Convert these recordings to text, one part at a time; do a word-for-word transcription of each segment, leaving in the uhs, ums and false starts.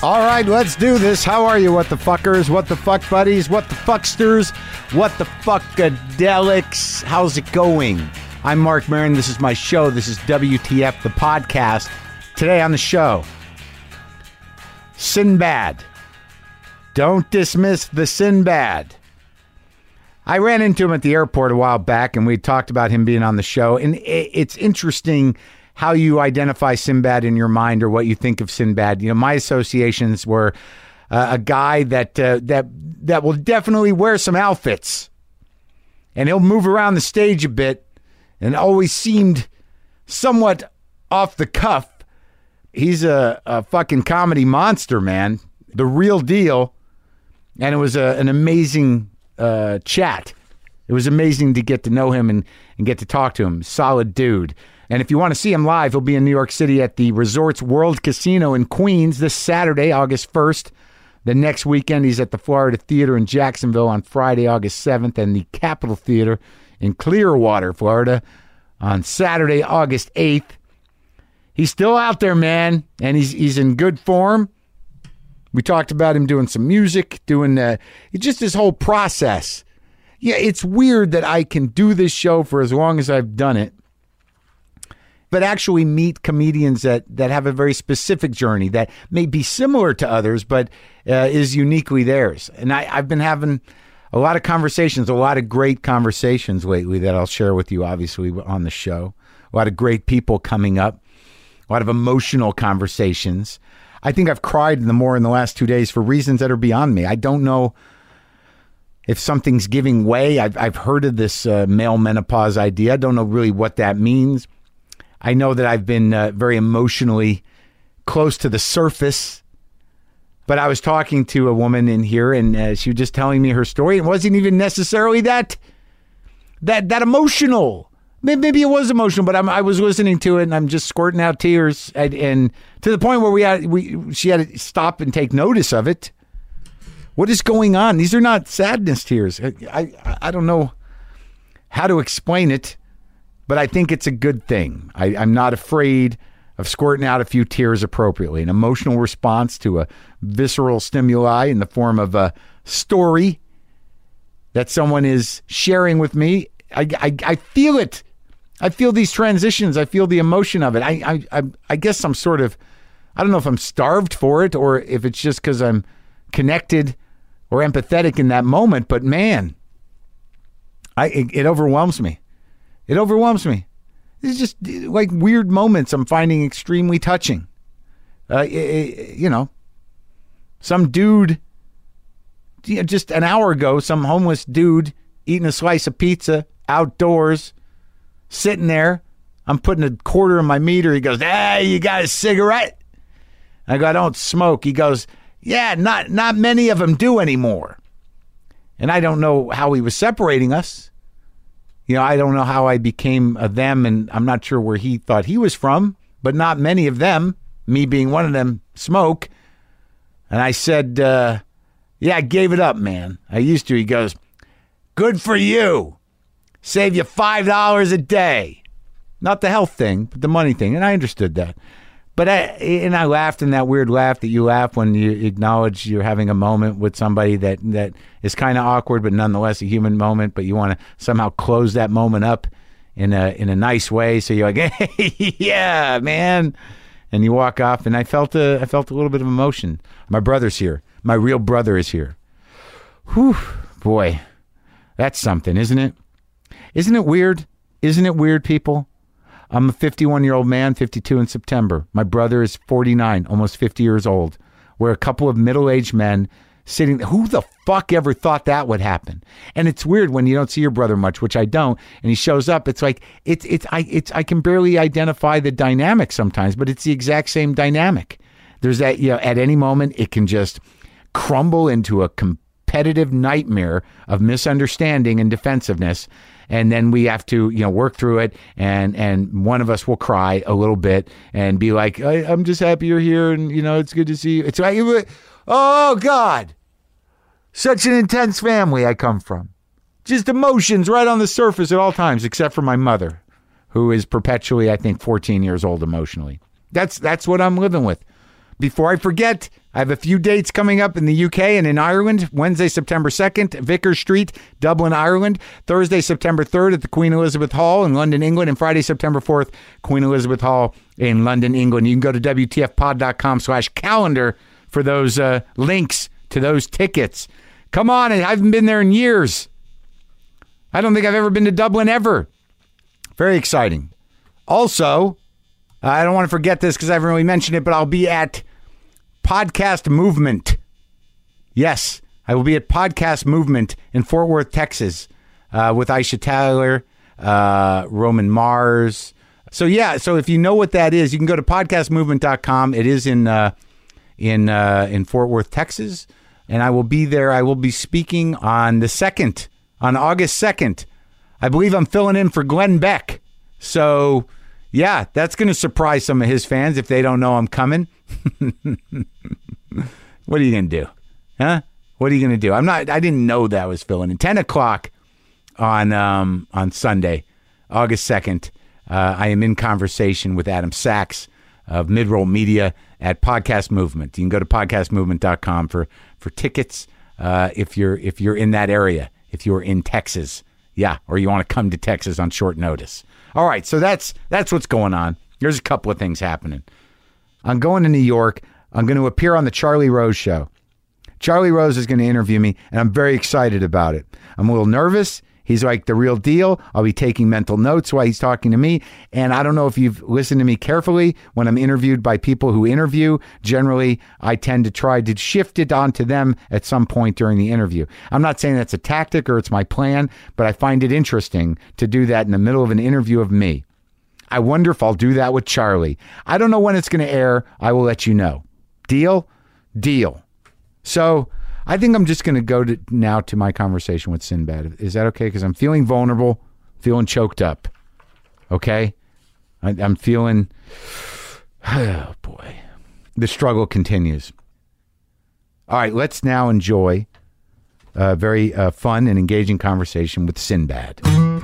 All right, let's do this. How are you, what the fuckers, what the fuck buddies, what the fucksters, what the fuckadelics? How's it going? I'm Mark Maron. This is my show. This is W T F, the podcast. Today on the show, Sinbad. Don't dismiss the Sinbad. I ran into him at the airport a while back, and we talked about him being on the show. And it's interesting how you identify Sinbad in your mind or what you think of Sinbad. You know, my associations were uh, a guy that uh, that that will definitely wear some outfits, and he'll move around the stage a bit, and always seemed somewhat off the cuff. He's a, a fucking comedy monster, man, the real deal. And it was a, an amazing uh, chat. It was amazing to get to know him and, and get to talk to him. Solid dude. And if you want to see him live, he'll be in New York City at the Resorts World Casino in Queens this Saturday, August first. The next weekend, he's at the Florida Theater in Jacksonville on Friday, August seventh, and the Capitol Theater in Clearwater, Florida on Saturday, August eighth. He's still out there, man, and he's he's in good form. We talked about him doing some music, doing uh, just his whole process. Yeah, it's weird that I can do this show for as long as I've done it, but actually meet comedians that, that have a very specific journey that may be similar to others, but uh, is uniquely theirs. And I, I've been having a lot of conversations, a lot of great conversations lately that I'll share with you, obviously, on the show. A lot of great people coming up, a lot of emotional conversations. I think I've cried in the more in the last two days for reasons that are beyond me. I don't know if something's giving way. I've, I've heard of this uh, male menopause idea. I don't know really what that means. I know that I've been uh, very emotionally close to the surface, but I was talking to a woman in here, and uh, she was just telling me her story. It wasn't even necessarily that that that emotional. Maybe it was emotional, but I'm, I was listening to it, and I'm just squirting out tears, and, and to the point where we had we she had to stop and take notice of it. What is going on? These are not sadness tears. I I, I don't know how to explain it. But I think it's a good thing. I, I'm not afraid of squirting out a few tears appropriately. An emotional response to a visceral stimuli in the form of a story that someone is sharing with me. I, I, I feel it. I feel these transitions. I feel the emotion of it. I, I, I, I guess I'm sort of, I don't know if I'm starved for it or if it's just because I'm connected or empathetic in that moment. But man, I it, it overwhelms me. It overwhelms me. It's just like weird moments I'm finding extremely touching. Uh, it, it, you know, some dude, just an hour ago, some homeless dude eating a slice of pizza outdoors, sitting there. I'm putting a quarter in my meter. He goes, "Hey, you got a cigarette?" I go, "I don't smoke." He goes, "Yeah, not not many of them do anymore." And I don't know how he was separating us. You know, I don't know how I became a them, and I'm not sure where he thought he was from, but not many of them, me being one of them, smoke. And I said, uh, yeah, I gave it up, man. I used to. He goes, "Good for you. Save you five dollars a day." Not the health thing, but the money thing. And I understood that. But I, and I laughed in that weird laugh that you laugh when you acknowledge you're having a moment with somebody that, that is kind of awkward, but nonetheless a human moment, but you want to somehow close that moment up in a in a nice way. So you're like, "Hey, yeah, man." And you walk off, and I felt a, I felt a little bit of emotion. My brother's here. My real brother is here. Whew, boy, that's something, isn't it? Isn't it weird? Isn't it weird, people? I'm a fifty-one-year-old man, fifty-two in September. My brother is forty-nine, almost fifty years old. We're a couple of middle-aged men sitting there. Who the fuck ever thought that would happen? And it's weird when you don't see your brother much, which I don't, and he shows up. It's like, it's, it's, I, it's, I can barely identify the dynamic sometimes, but it's the exact same dynamic. There's that, you know, at any moment, it can just crumble into a competitive nightmare of misunderstanding and defensiveness. And then we have to, you know, work through it, and, and one of us will cry a little bit and be like, I, I'm just happy you're here, and, you know, it's good to see you. It's like, oh, God, such an intense family I come from. Just emotions right on the surface at all times, except for my mother, who is perpetually, I think, fourteen years old emotionally. That's that's what I'm living with. before I forget, I have a few dates coming up in the U K and in Ireland. Wednesday, September second, Vickers Street, Dublin, Ireland. Thursday, September third at the Queen Elizabeth Hall in London, England. And Friday, September fourth, Queen Elizabeth Hall in London, England. You can go to W T F pod dot com slash calendar for those uh, links to those tickets. Come on, I haven't been there in years. I don't think I've ever been to Dublin ever. Very exciting. Also, I don't want to forget this because I haven't really mentioned it, but I'll be at Podcast Movement. Yes, I will be at Podcast Movement in Fort Worth, Texas, uh, with Aisha Tyler, uh, Roman Mars. So yeah, so if you know what that is, you can go to podcast movement dot com. It is in uh, in uh, in Fort Worth, Texas, and I will be there. I will be speaking on the second, on August second. I believe I'm filling in for Glenn Beck. So yeah, that's going to surprise some of his fans if they don't know I'm coming. What are you going to do? Huh? What are you going to do? I'm not, I didn't know that was filling in. ten o'clock on, um, on Sunday, August second. Uh, I am in conversation with Adam Sachs of Midroll Media at Podcast Movement. You can go to podcast movement dot com for, for tickets. Uh, if you're, if you're in that area, if you're in Texas, yeah, or you want to come to Texas on short notice. All right. So that's, that's what's going on. There's a couple of things happening. I'm going to New York. I'm going to appear on the Charlie Rose Show. Charlie Rose is going to interview me, and I'm very excited about it. I'm a little nervous. He's like the real deal. I'll be taking mental notes while he's talking to me. And I don't know if you've listened to me carefully when I'm interviewed by people who interview. Generally, I tend to try to shift it onto them at some point during the interview. I'm not saying that's a tactic or it's my plan, but I find it interesting to do that in the middle of an interview of me. I wonder if I'll do that with Charlie. I don't know when it's going to air. I will let you know. Deal? Deal. So I think I'm just going to go to now to my conversation with Sinbad. Is that okay? Because I'm feeling vulnerable, feeling choked up. Okay? I, I'm feeling, oh boy. The struggle continues. All right, let's now enjoy a very uh, fun and engaging conversation with Sinbad.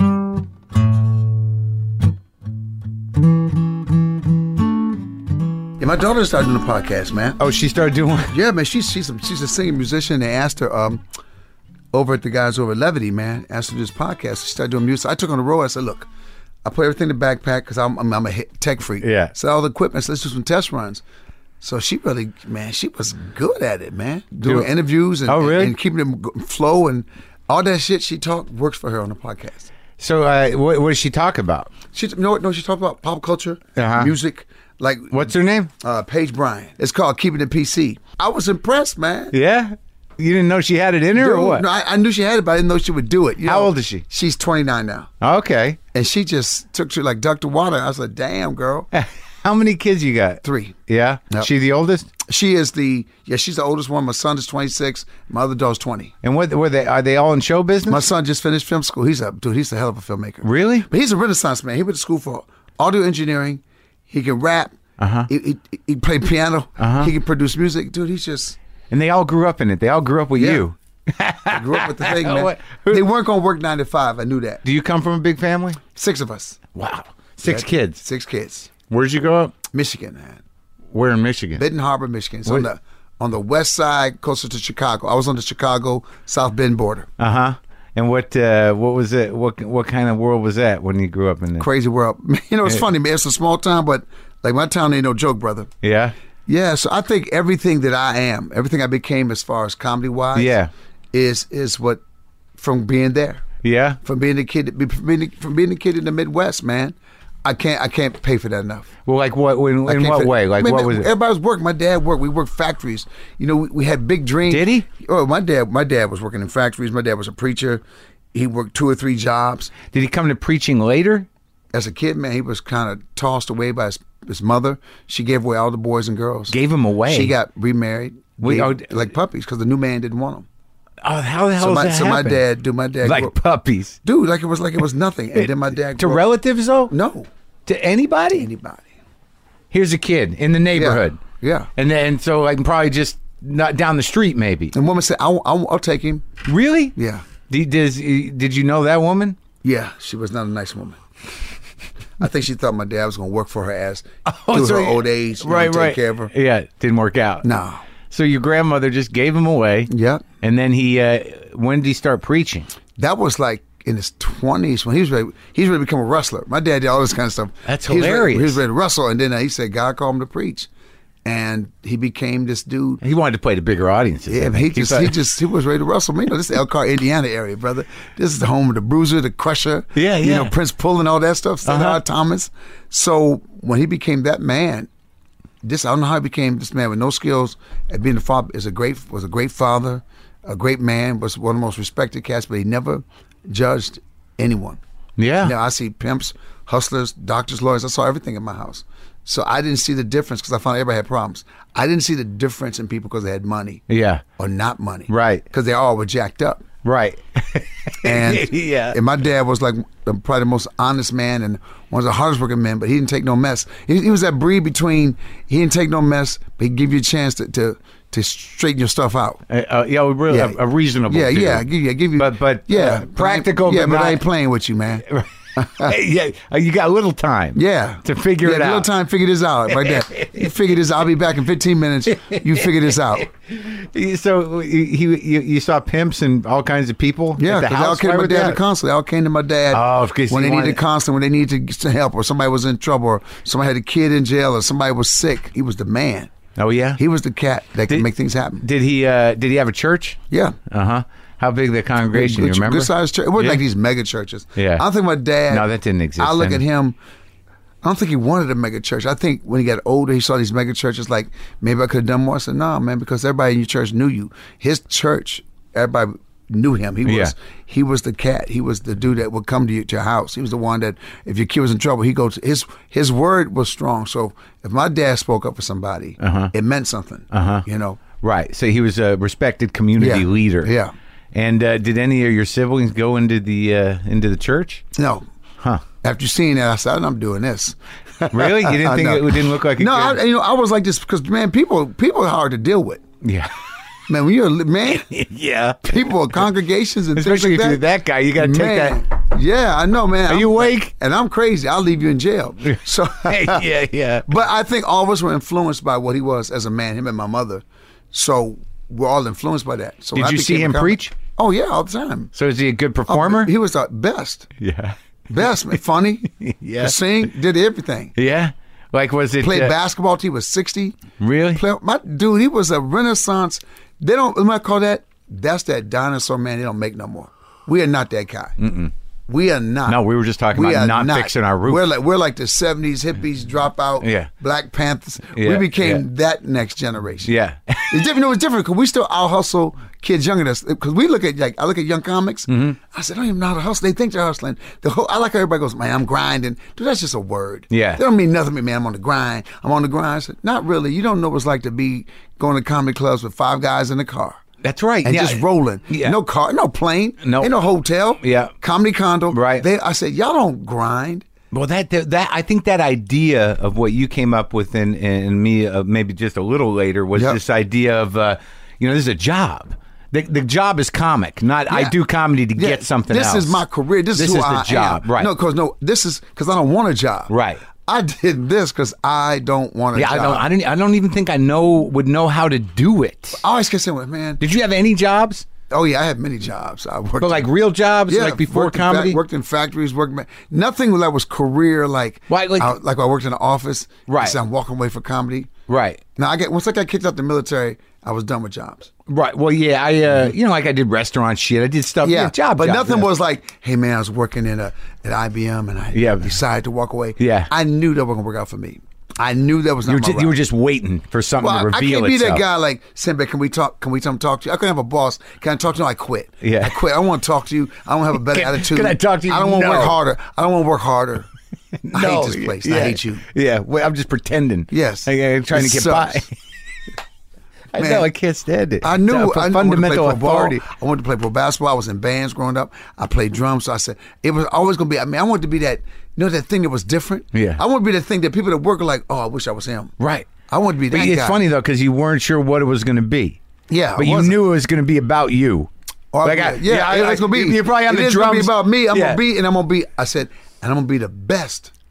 Yeah, my daughter started doing a podcast, man. Oh, she started doing one? Yeah, man. She's she's a, she's a singing musician. They asked her um, over at the guys over at Levity, man, asked her to do this podcast. She started doing music. I took her on the road. I said, look, I put everything in the backpack because I'm, I'm I'm a tech freak. Yeah. So all the equipment. So let's do some test runs. So she really, man, she was good at it, man. Doing Dude. interviews and, oh, really? and, and keeping them go- flow and all that shit she talked works for her on the podcast. So uh, what, what does she talk about? She, you know what? No, she talked about pop culture, Uh-huh. music. Like, What's her name? Uh, Paige Bryan. It's called Keeping It P C. I was impressed, man. Yeah? You didn't know she had it in her Dude, or what? No, I, I knew she had it, but I didn't know she would do it. You How know, old is she? She's twenty-nine now. Okay. And she just took to like ducked the water. I was like, damn, girl. How many kids you got? Three. Yeah? Yep. She the oldest? She is the, yeah, she's the oldest one. My son is twenty-six. My other daughter's twenty. And what were they? Are they all in show business? My son just finished film school. He's a, dude, he's a hell of a filmmaker. Really? But he's a Renaissance man. He went to school for audio engineering. He can rap. Uh-huh. He, he, he played piano. Uh-huh. He can produce music. Dude, he's just... And they all grew up in it. They all grew up with Yeah. you. I grew up with the thing, man. What- who- They weren't going to work nine to five. I knew that. Do you come from a big family? Six of us. Wow. Six Yeah, kids. Six kids. Where'd you grow up? Michigan, man. Where in Michigan? Benton Harbor, Michigan. It's on What- the on the west side, closer to Chicago. I was on the Chicago South Bend border. Uh-huh. And what uh, what was it? What what kind of world was that when you grew up in? The, Crazy world. You know, it's funny, man. It's a small town, but like my town ain't no joke, brother. yeah. Yeah, so I think everything that I am, everything I became as far as comedy wise, Yeah. is is what from being there, Yeah. from being a kid, from being from being a kid in the Midwest, man. I can't I can't pay for that enough. Well, like what? In, I in can't what fit- way? Like I mean, what was it? Everybody was working. My dad worked. We worked factories. You know, we, we had big dreams. Did he? Oh, my dad. My dad was working in factories. My dad was a preacher. He worked two or three jobs. Did he come to preaching later? As a kid, man, he was kind of tossed away by his, his mother. She gave away all the boys and girls. Gave him away. She got remarried. We- gave- oh, like puppies because the new man didn't want them. Oh, how the hell So does my that so my happen? dad, dude, my dad, grew like up- puppies. dude, like it was like it was nothing. And then my dad To grew up- relatives though? no, To anybody? anybody. Here's a kid in the neighborhood. Yeah. And then so I can probably just not down the street maybe. And woman said, I'll, I'll, "I'll take him." Really? Yeah. Did, does, did you know that woman? Yeah, she was not a nice woman. I think she thought my dad was going to work for her ass Oh, through so her he- old age, you know, right, and take right. care of her. Yeah, didn't work out. No. So your grandmother just gave him away. Yep. And then he, uh, when did he start preaching? That was like in his twenties when he was ready. He was ready to become a wrestler. My dad did all this kind of stuff. That's he was ready- hilarious. he was ready to wrestle, and then uh, he said God called him to preach, and he became this dude. He wanted to play to bigger audiences. I Yeah, think. he just thought- he just he was ready to wrestle me. You know, this is Elkhart, Indiana area, brother. This is the home of the Bruiser, the Crusher. Yeah, You yeah. know, Prince Pull and all that stuff. Saint Uh-huh. Thomas. So when he became that man, this I don't know how he became this man with no skills at being a father. Is a great was a great father, a great man, was one of the most respected cats, but he never judged anyone. Yeah. Now I see pimps, hustlers, doctors, lawyers. I saw everything in my house. So I didn't see the difference because I found everybody had problems. I didn't see the difference in people because they had money Yeah. or not money. Right. Because they all were jacked up. Right. And, yeah. and my dad was like the, probably the most honest man and one of the hardest working men, but he didn't take no mess. He, he was that breed between he didn't take no mess, but he'd give you a chance to to, to straighten your stuff out. Uh, uh, yeah, really, Yeah. a, a reasonable. Yeah, dude. yeah, give you, give you. But but yeah, uh, but I- practical. Yeah, but, but not, I ain't playing with you, man. yeah, uh, you got a little time. Yeah, to figure yeah, it a little out. time, figure this out right there. You figure this out. I'll be back in fifteen minutes. You figure this out. So he, he you, you saw pimps and all kinds of people. Yeah, at the because they all house. came Why to my would dad that- constantly. They all came to my dad Oh, because when he they wanted- needed counseling, when they needed to get help, or somebody was in trouble, or somebody had a kid in jail, or somebody was sick. He was the man. Oh yeah. He was the cat that Did- could make things happen. Did he? Uh, did he have a church? Yeah. Uh huh. How big the congregation? Good, you remember? good sized church. It wasn't Yeah. like these mega churches. Yeah. I think my dad. No, that didn't exist I look then. at him. I don't think he wanted a mega church. I think when he got older, he saw these mega churches like maybe I could have done more. I said, no, man, because everybody in your church knew you. His church, everybody knew him. He was Yeah. he was the cat. He was the dude that would come to, you, to your house. He was the one that if your kid was in trouble, he go to his his word was strong. So if my dad spoke up for somebody, Uh-huh. it meant something. Uh-huh. You know. Right. So he was a respected community Yeah. leader. Yeah. And uh, did any of your siblings go into the uh, into the church? No. Huh. After seeing that, I said, I'm doing this. Really? You didn't think No. it didn't look like a No, I, good... you know, I was like this because man, people people are hard to deal with. Yeah. Man, when you're a li- man, yeah. people, congregations, and Especially things if like you're that guy, you got to take man, that. Yeah, I know, man. Are you awake? And I'm crazy. I'll leave you in jail. So, yeah, yeah. but I think all of us were influenced by what he was as a man. Him and my mother. So we're all influenced by that. So Did when I you see became a him comic- preach? Oh yeah, all the time. So is he a good Oh, performer? he was the best, yeah. best, man. Funny, Yeah. could sing, did everything. Yeah. Like, was it... Played uh, basketball till he was sixty. Really? Play, my dude, he was a renaissance. They don't. What do I call that? That's that dinosaur man. They don't make no more. We are not that guy. Mm-mm. We are not. No, we were just talking We about are not fixing our roof. We're like we're like the seventies hippies dropout. Yeah. Black Panthers. Yeah, We became yeah. that next generation. Yeah. It's different. No, it's different because we still out hustle kids younger than us. Because we look at like I look at young comics. Mm-hmm. I said, I don't even know how to hustle. They think they're hustling. The whole I like how everybody goes, man, I'm grinding. Dude, that's just a word. Yeah. They don't mean nothing to me, man. I'm on the grind. I'm on the grind. I said, not really. You don't know what it's like to be going to comedy clubs with five guys in the car. That's right. And yeah. just rolling. Yeah. No car, no plane, No. ain't no hotel. Yeah. Comedy condo. Right. They, I said, y'all don't grind. Well, that, that that I think that idea of what you came up with, and and me uh, maybe just a little later, was Yep. this idea of uh, you know, this is a job. The, the job is comic, not I Yeah. do comedy to Yeah, get something this else. is my career. This, This is who is the I job, am. right. No, because no, this is because I don't want a job. Right. I did this because I don't want a Yeah, I job. don't. I don't. I don't even think I know would know how to do it. I always get saying, man. Did you have any jobs? Oh yeah, I had many jobs. I worked, But like real jobs, yeah, like before worked in fac- comedy. worked in factories. Worked ma- nothing that was career like. Why, like- I, like I worked in the office. Right. I said, I'm walking away for comedy. Right. Now I get once I got kicked out the military, I was done with jobs. Right. Well, yeah. I uh, you know, like I did restaurant shit. I did stuff. Yeah, job. but job, nothing yeah. was like, hey man, I was working in a at I B M and I Yeah. decided to walk away. Yeah. I knew that wasn't gonna work out for me. I knew that was not You were, my just, route. you were just waiting for something Well, to I reveal can't be itself. that guy like, Simba, can we talk? Can we come talk to you? I couldn't have a boss. Can I talk to you? I quit. Yeah. I quit. I don't want to talk to you. I don't have a better Can- attitude. can I talk to you? I don't want to No. work harder. I don't want to work harder. I No, hate this place. yeah, I hate you. Yeah. Well, I'm just pretending. Yes. I, I'm trying It to get sucks. by. I Man, know. I can't stand it. I knew. It's a I knew fundamental I wanted to play pro authority. ball. I wanted to play pro basketball. I was in bands growing up. I played drums. So I said it was always going to be. I mean, I wanted to be that. You know, that thing that was different. Yeah. I want to be that thing that people that work are like, oh, I wish I was him. Right. I want to be that But guy. it's funny though because you weren't sure what it was going to be. Yeah, But it you wasn't. knew it was going to be about you. Or, Like, I- yeah, yeah, I- it's gonna be. You're probably on it the is gonna drums. be about me. I'm Yeah. gonna be, and I'm gonna be. I said, and I'm gonna be the best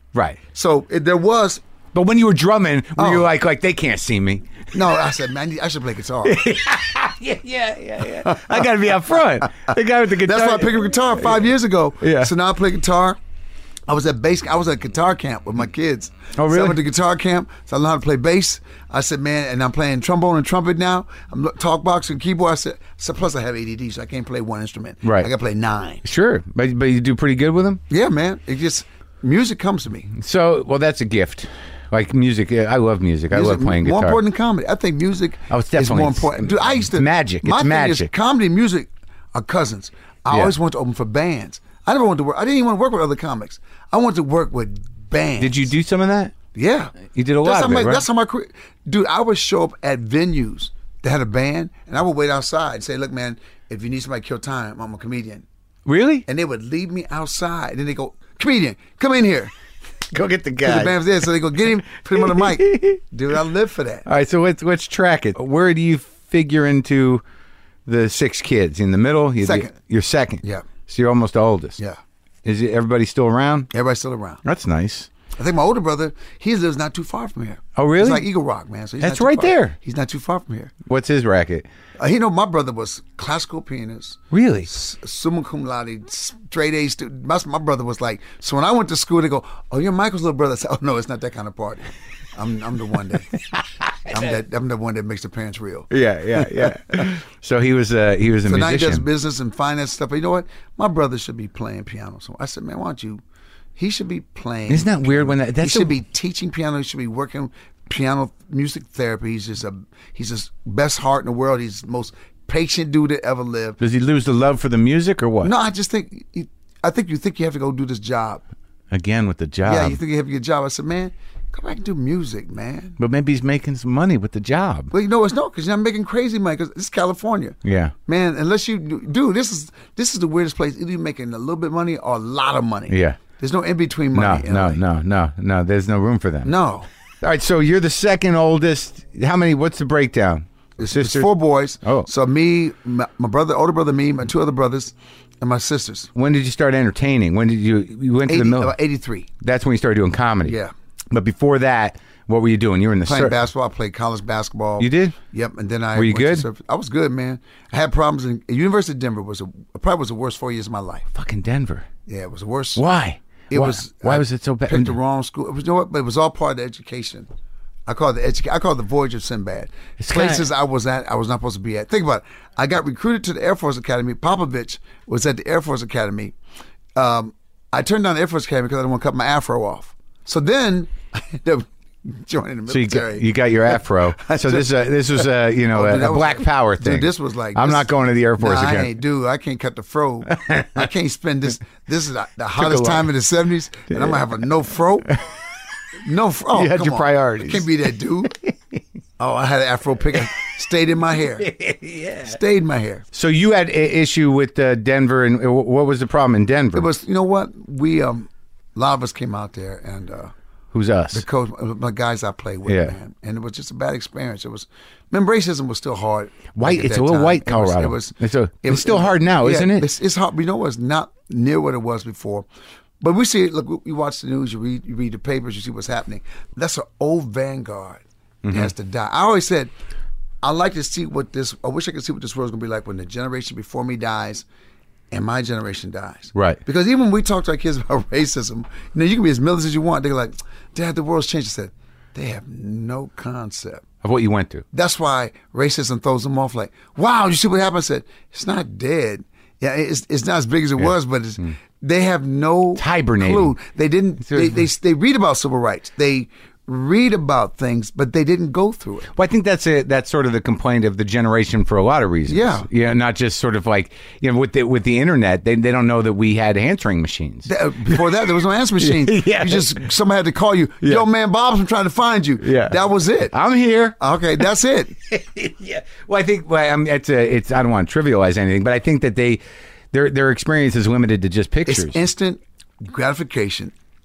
Right. So it, there was. But when you were drumming, were Oh. you like, like they can't see me? No, I said, man, I should play guitar. yeah, yeah, yeah, yeah. I got to be out front. The guy with the guitar. That's why I picked up guitar five years ago. Yeah. So now I play guitar. I was at bass. I was at guitar camp with my kids. Oh, really? So I went to guitar camp. So I learned how to play bass. I said, man, and I'm playing trombone and trumpet now. I'm lo- talk box and keyboard. I said, so plus I have A D D, so I can't play one instrument. Right. I got to play nine. Sure, but but you do pretty good with them. Yeah, man. It just music comes to me. So, well, that's a gift. Like music, I love music. I Music, love playing guitar. More important than comedy. I think music Oh, it's is definitely- more important. Dude, I used to it's magic. My It's thing magic. Is comedy and music are cousins. I Yeah. always wanted to open for bands. I never wanted to work. I didn't even want to work with other comics. I wanted to work with bands. Did you do some of that? Yeah, You did a that's lot how of it, my, right? That's how my career. Dude, I would show up at venues that had a band, and I would wait outside and say, "Look, man, if you need somebody to kill time, I'm a comedian." Really? And they would leave me outside, and then they go, "Comedian, come in here." Go get the Because the band was there, so they go get him, put him on the mic. Dude, I live for that. All right, so let's let's track it. Where do you figure into the six kids? In the middle? You- Second. You're second. Yeah. So you're almost the oldest. Yeah, Is it, everybody still around? everybody's still around. That's nice. I think my older brother, he lives not too far from here. Oh, really? He's like Eagle Rock, man. So he's That's not too right far. there. He's not too far from here. What's his racket? Uh, you know, my brother was classical pianist, Really? s- summa cum laude, straight A student. My, my brother was like, so when I went to school, they go, "Oh, you're Michael's little brother." I said, "Oh no, it's not that kind of party. I'm I'm the one that I'm that I'm the one that makes the parents real." Yeah, yeah, yeah. so he was uh, he was a So now he does musician. business and finance stuff. But you know what? My brother should be playing piano. So I said, man, why don't you? He should be playing. Isn't that weird when that- he that's should a- be teaching piano. He should be working piano music therapy. He's just a he's the best heart in the world. He's the most patient dude that ever lived. Does he lose the love for the music or what? No, I just think I think you think you have to go do this job. Again with the job. Yeah, you think you have to get a job. I said, man, go back and do music, man. but maybe he's making some money with the job. Well, you know it's no, because you're not making crazy money. Because this is California. Yeah. Man, unless you do, dude, this is this is the weirdest place. Either you're making a little bit of money or a lot of money. Yeah. There's no in between No, money. in no, L A. no, no, no. There's no room for them. no. All right, so you're the second oldest. How many? What's the breakdown? It's, it's Sisters? four boys. Oh. So me, my, my brother, older brother, me, my two other brothers, and my sisters. When did you start entertaining? When did you you went to the eighty, middle? about eighty-three. That's when you started doing comedy. Yeah. But before that, what were you doing? You were in the Playing sur- basketball. I played college basketball. You did? Yep. And then I Were you went to good? surf- I was good, man. I had problems in University of Denver. Was a, probably was the worst four years of my life. Fucking Denver. Yeah, it was the worst. Why? It why, was. Why I was it so bad? Picked the wrong school. It was, you know what? But it was all part of the education. I call it the education. I call it the voyage of Sinbad. It's kinda- Places I was at, I was not supposed to be at. Think about it. I got recruited to the Air Force Academy. Popovich was at the Air Force Academy. Um, I turned down the Air Force Academy because I didn't want to cut my afro off. So then I ended up joining the So you military. got, you got your afro. So this uh, this was a you know Oh, a, dude, that a was black like- power thing. Dude, this was like I'm this- not going to the Air Force nah, again. I ain't, dude. I can't cut the fro. I can't spend this. This is the, the hottest lot. time in the seventies, and I'm gonna have a no fro. No fro. Oh, You had come your on. priorities. I can't be that dude. Oh, I had an afro pick. I stayed in my hair. yeah. Stayed in my hair. So you had a issue with uh, Denver, and uh, what was the problem in Denver? It was. You know what? We um, a lot of us came out there, and uh, Who's us? the coach, my guys I played with, Yeah. man, and it was just a bad experience. It was. Man, racism was still hard. White- like, at it's that a little time. white It was- Colorado. It was. It's a- it it's was- still hard now, yeah, isn't it? It's, it's hard. But you know, it's not near what it was before. But we see it. Look, you watch the news, you read, you read the papers, you see what's happening. That's an old vanguard that Mm-hmm. has to die. I always said, I like to see what this. I wish I could see what this world's gonna be like when the generation before me dies, and my generation dies. Right. Because even when we talk to our kids about racism, you know, you can be as militant as you want. They're like, "Dad, the world's changed." I said, they have no concept. Of what you went through. That's why racism throws them off. Like, wow, you see what happened? I said, it's not dead. Yeah, it's it's not as big as it was, but it's, they have no It's hibernating. clue. They didn't. They, they they read about civil rights. They read about things, but they didn't go through it. Well, I think that's a, that's sort of the complaint of the generation for a lot of reasons. Yeah. yeah, not just sort of like you know with the with the internet, they they don't know that we had answering machines. Th- uh, Before that, there was no answer machine. Yeah. You just somebody had to call you. Yeah. Yo, man, Bob's, I'm trying to find you. Yeah. That was it. I'm here. Okay, that's it. yeah. Well, I think well, I mean, it's a it's I don't want to trivialize anything, but I think that they their their experience is limited to just pictures. It's instant gratification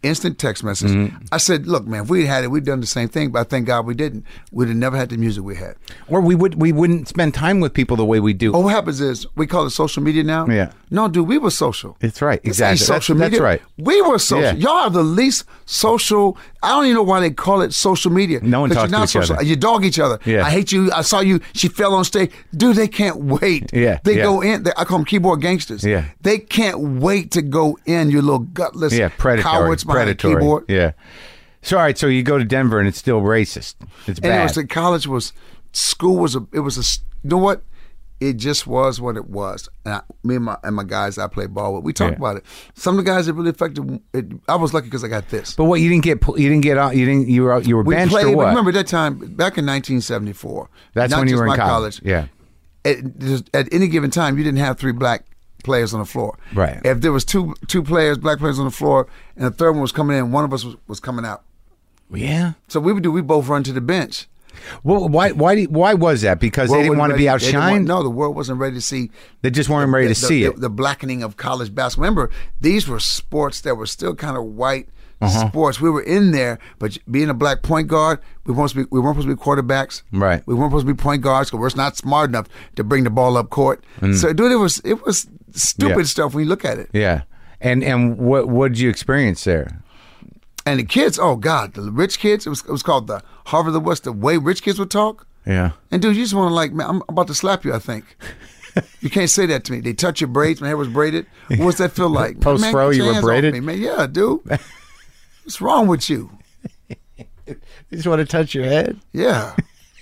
instant text message. Mm-hmm. I said, look, man, if we had it, we'd done the same thing, but I thank God we didn't. We'd have never had the music we had. Or we would we wouldn't spend time with people the way we do. Oh, what happens is, we call it social media now. Yeah. No, dude, we were social. It's right. This Exactly. ain't social that's, media. that's right. We were social. Yeah. Y'all are the least social. I don't even know why they call it social media. No one 'Cause talks you're not to each social. other. You dog each other. Yeah. I hate you. I saw you. She fell on stage. Dude, they can't wait. Yeah, They yeah. go in. They, I call them keyboard gangsters. Yeah. They can't wait to go in, you little gutless Yeah, predatory. cowards behind a predatory. keyboard. Yeah. So all right, so you go to Denver and it's still racist. It's And it bad. was the college was school was a it was a you know what it just was what it was. And I, me and my and my guys I played ball with, we talked Yeah. about it. Some of the guys that really affected it, I was lucky because I got this. But what you didn't get? pu- You didn't get out. You didn't. You were you were We benched played. or what? Remember that time back in nineteen seventy-four. That's not when you just were in my college. Yeah. At, just- at any given time, you didn't have three black players on the floor. Right. If there was two two players, black players on the floor, and the third one was coming in, one of us was, was coming out. Yeah. So we would do. We both run to the bench. Well, why why did- why was that? Because they World didn't wasn't want to be ready- they didn't want- outshined. No, the world wasn't ready to see. They just weren't ready to the, see the, it. The blackening of college basketball. Remember, these were sports that were still kind of white Uh-huh. sports. We were in there, but being a black point guard, we weren't supposed to be, we weren't supposed to be quarterbacks. Right. We weren't supposed to be point guards because we're not smart enough to bring the ball up court. So, dude, it was it was stupid Mm. Yeah. stuff when you look at it. Yeah. And and what what did you experience there? And the kids, oh God, the rich kids. It was it was called the Harvard of the West. The way rich kids would talk. Yeah. And dude, you just want to like, man, I'm about to slap you. I think. You can't say that to me. They touch your braids. My hair was braided. What's that feel like? Post Man, fro, get you your were hands off braided? me, man. Yeah, dude. What's wrong with you? You just want to touch your head? Yeah.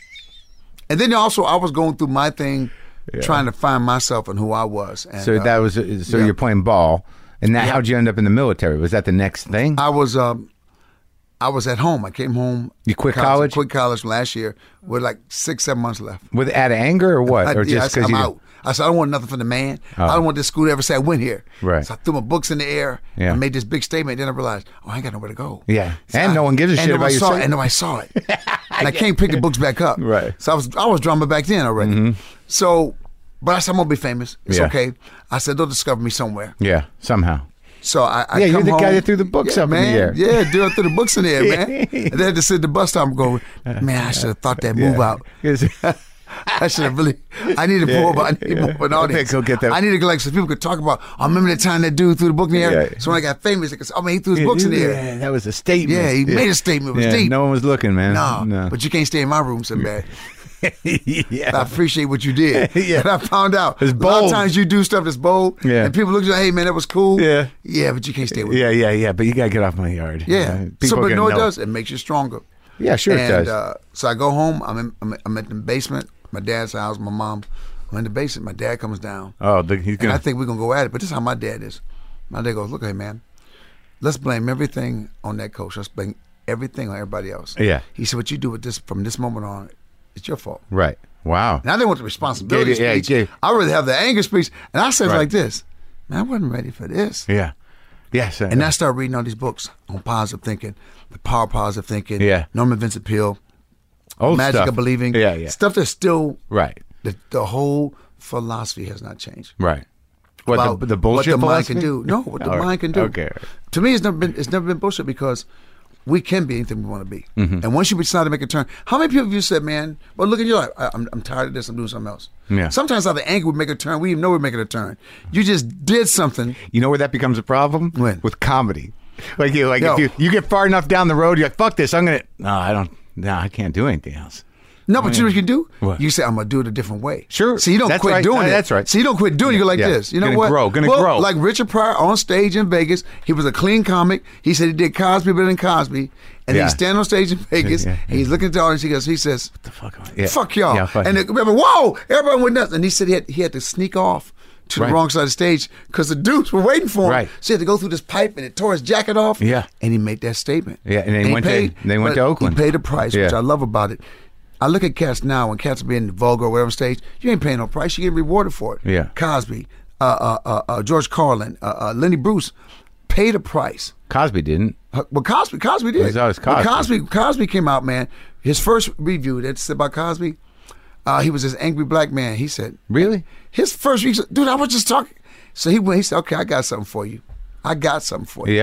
And then also, I was going through my thing, trying to find myself and who I was. And, So uh, that was so yeah. you're playing ball, and now how'd you end up in the military? Was that the next thing? I was um, I was at home. I came home. You quit college? Quit college last year with like six, seven months left. With out of anger or what? I, or yeah, I just said, because I'm you? out. I said, I don't want nothing from the man. Oh. I don't want this school to ever say I went here. Right. So I threw my books in the air Yeah. and made this big statement. Then I realized, oh, I ain't got nowhere to go. Yeah. So And I- no one gives a and shit no one about your saw it, site. And nobody saw it. And I can't pick the books back up. Right. So I was I was drama back then already. So, but I said, I'm going to be famous. It's Yeah. okay. I said, they'll discover me somewhere. Yeah. Somehow. So I, I Yeah, you're come the guy home- that threw the books yeah, up in the man. air. Yeah, dude, I threw the books in the air, man. And they had to sit at the bus stop and go, man, I should have thought that move out. I should have really. I needed Yeah, more, but I need yeah. more of an audience. Go get that. I needed like so people could talk about. I remember the time that dude threw the book in the air. Yeah. So when I got famous, they could say, "Oh man, he threw his books in the air." Yeah, that was a statement. Yeah, he made a statement. It was Yeah, deep. No one was looking, man. No, no. but you can't stay in my room so bad. yeah. I appreciate what you did. Yeah. And I found out It's a lot of bold. times you do stuff that's bold. Yeah. And people look at you like, hey man, that was cool. Yeah. Yeah, but you can't stay with me. Yeah, yeah, yeah. But you gotta get off my yard. Yeah. Uh, people So, are but gonna no, it know. does. It makes you stronger. Yeah, sure it and, does. Uh, so I go home. I'm in, I'm, I'm in the basement. My dad's house. My mom. I'm in the basement. My dad comes down. oh, the, he's And gonna. I think we're gonna go at it, but this is how my dad is. My dad goes, look, hey man, let's blame everything on that coach. Let's blame everything on everybody else. Yeah. He said, what you do with this from this moment on, it's your fault. right. Wow. And I didn't want the responsibility Gave you- yeah, speech. gave- I really have the anger speech. And I said Right. like this, man, I wasn't ready for this. Yeah. Yes. uh, And I started reading all these books on positive thinking, the power of positive thinking, Yeah. Norman Vincent Peale, old magic stuff. of believing. Yeah, yeah. Stuff that's still, Right. the, the whole philosophy has not changed. Right. What about the, the bullshit what the mind philosophy? can do. No, what the All right. mind can do. Okay. To me, it's never been it's never been bullshit because we can be anything we want to be. Mm-hmm. And once you decide to make a turn, how many people have you said, man, well, look at your life. I, I'm, I'm tired of this. I'm doing something else. Yeah. Sometimes out of anger we make a turn. We even know we're making a turn. You just did something. You know where that becomes a problem? When? With comedy. Like you, like Yo. if you, you get far enough down the road, you're like, fuck this. I'm gonna. No, I don't. No, I can't do anything else. No, but you know what you can do? What? You say, I'm going to do it a different way. Sure. So you don't That's quit right. doing Uh, it. that's right. So you don't quit doing it. You go like Yeah. this. You know Gonna what? grow. Gonna well, grow. Like Richard Pryor on stage in Vegas. He was a clean comic. He said he did Cosby better than Cosby. And Yeah. he's standing on stage in Vegas. Yeah, yeah, And he's looking at the audience. He goes, he says, The fuck. am I- Yeah. fuck y'all. Yeah, fuck and it. they, remember, whoa, everybody went nuts. And he said he had, he had to sneak off to Right. the wrong side of the stage because the dudes were waiting for him. Right. So he had to go through this pipe and it tore his jacket off. Yeah. And he made that statement. Yeah, and they went to- paid, they went but to Oakland. He paid a price, which Yeah. I love about it. I look at cats now when cats are being vulgar or whatever on stage. You ain't paying no price. You get rewarded for it. Yeah. Cosby, uh, uh, uh, uh, George Carlin, uh, uh, Lenny Bruce paid a price. Cosby didn't. Uh, Well, Cosby, Cosby did. It's always When Cosby. Cosby, Cosby came out, man. His first review that said about Cosby, uh, he was this angry black man. He said, Really? his first week, dude, I was just talking. So he went. He said, "Okay, I got something for you. I got something for you." Yeah.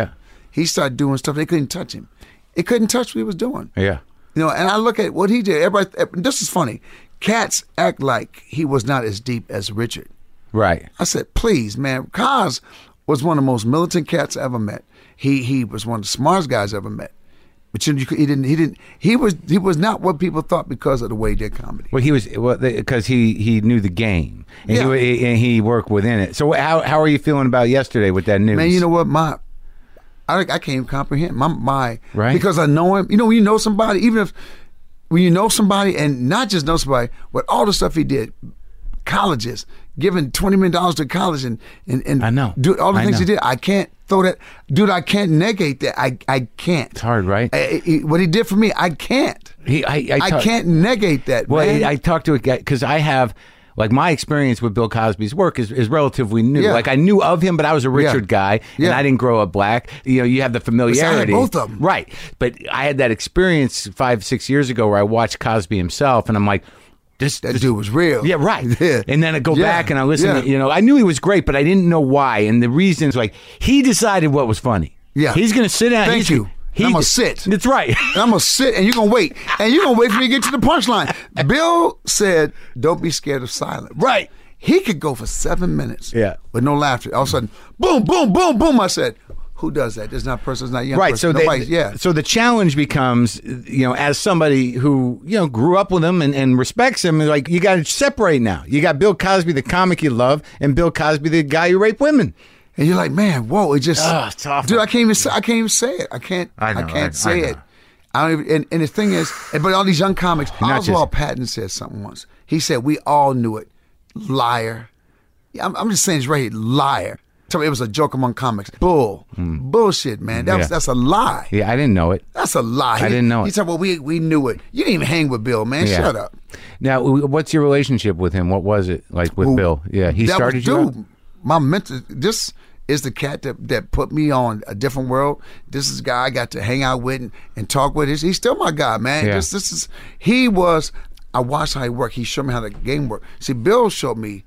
he started doing stuff. They couldn't touch him. It couldn't touch what he was doing. Yeah. You know, and I look at what he did. Everybody, this is funny. Cats act like he was not as deep as Richard. Right. I said, please, man. Cos was one of the most militant cats I ever met. He he was one of the smartest guys I ever met. But you, you, he didn't. He didn't. He was. He was not what people thought because of the way he did comedy. Well, he was well because he, he knew the game and, Yeah. he, and he worked within it. So how how are you feeling about yesterday with that news? Man, you know what? My I I can't even comprehend my my Right. because I know him. You know, when you know somebody, even if when you know somebody and not just know somebody, but all the stuff he did, colleges, giving twenty million dollars to college and and, and I know. do all the I things know. he did. I can't throw that, dude. I can't negate that. I I can't. It's hard, right? I- I- what he did for me, I can't. He, I, I, I talk- can't negate that, Well, man. I, I talked to a guy because I have, like, my experience with Bill Cosby's work is, is relatively new. Yeah. Like, I knew of him, but I was a Richard guy, and Yeah. I didn't grow up black. You know, you have the familiarity. both of 'em. Right. But I had that experience five, six years ago where I watched Cosby himself, and I'm like, this, that this dude was real. Yeah, right. Yeah. And then I go Yeah. back and I listen Yeah. to, you know, I knew he was great, but I didn't know why. And the reasons, like, he decided what was funny. Yeah. He's going to sit down. Thank he's, you. He, I'm gonna sit. That's right. And I'm gonna sit, and you're gonna wait, and you're gonna wait for me to get to the punchline. Bill said, "Don't be scared of silence." Right. He could go for seven minutes, Yeah. with no laughter. All of a sudden, boom, boom, boom, boom. I said, "Who does that? There's not a person. It's not a young Right, person. so they, Nobody- yeah." so the challenge becomes, you know, as somebody who, you know, grew up with him and, and respects him, like, you got to separate now. You got Bill Cosby, the comic you love, and Bill Cosby, the guy who raped women. And you're like, man, whoa! It just, Ugh, it's awful. dude. I can't even say. I can't even say it. I can't. I know, can't I- say I know. it. I don't even. And, and the thing is, and- but all these young comics. Not Oswald just- Patton said something once. He said, "We all knew it." Liar. Yeah, I'm, I'm just saying, it's right here. Liar. Tell me it was a joke among comics. Bull. Bullshit, man. That was, Hmm. Yeah. that's a lie. Yeah, I didn't know it. That's a lie. I didn't know it. He said, "Well, we we knew it." You didn't even hang with Bill, man. Yeah. Shut up. Now, what's your relationship with him? What was it like with Who- Bill? Yeah, he that started was, you dude, out? my mentor. This is the cat that, that put me on a different world. This is the guy I got to hang out with and, and talk with. He's, he's still my guy, man. Yeah. This, this is he was. I watched how he worked. He showed me how the game worked. See, Bill showed me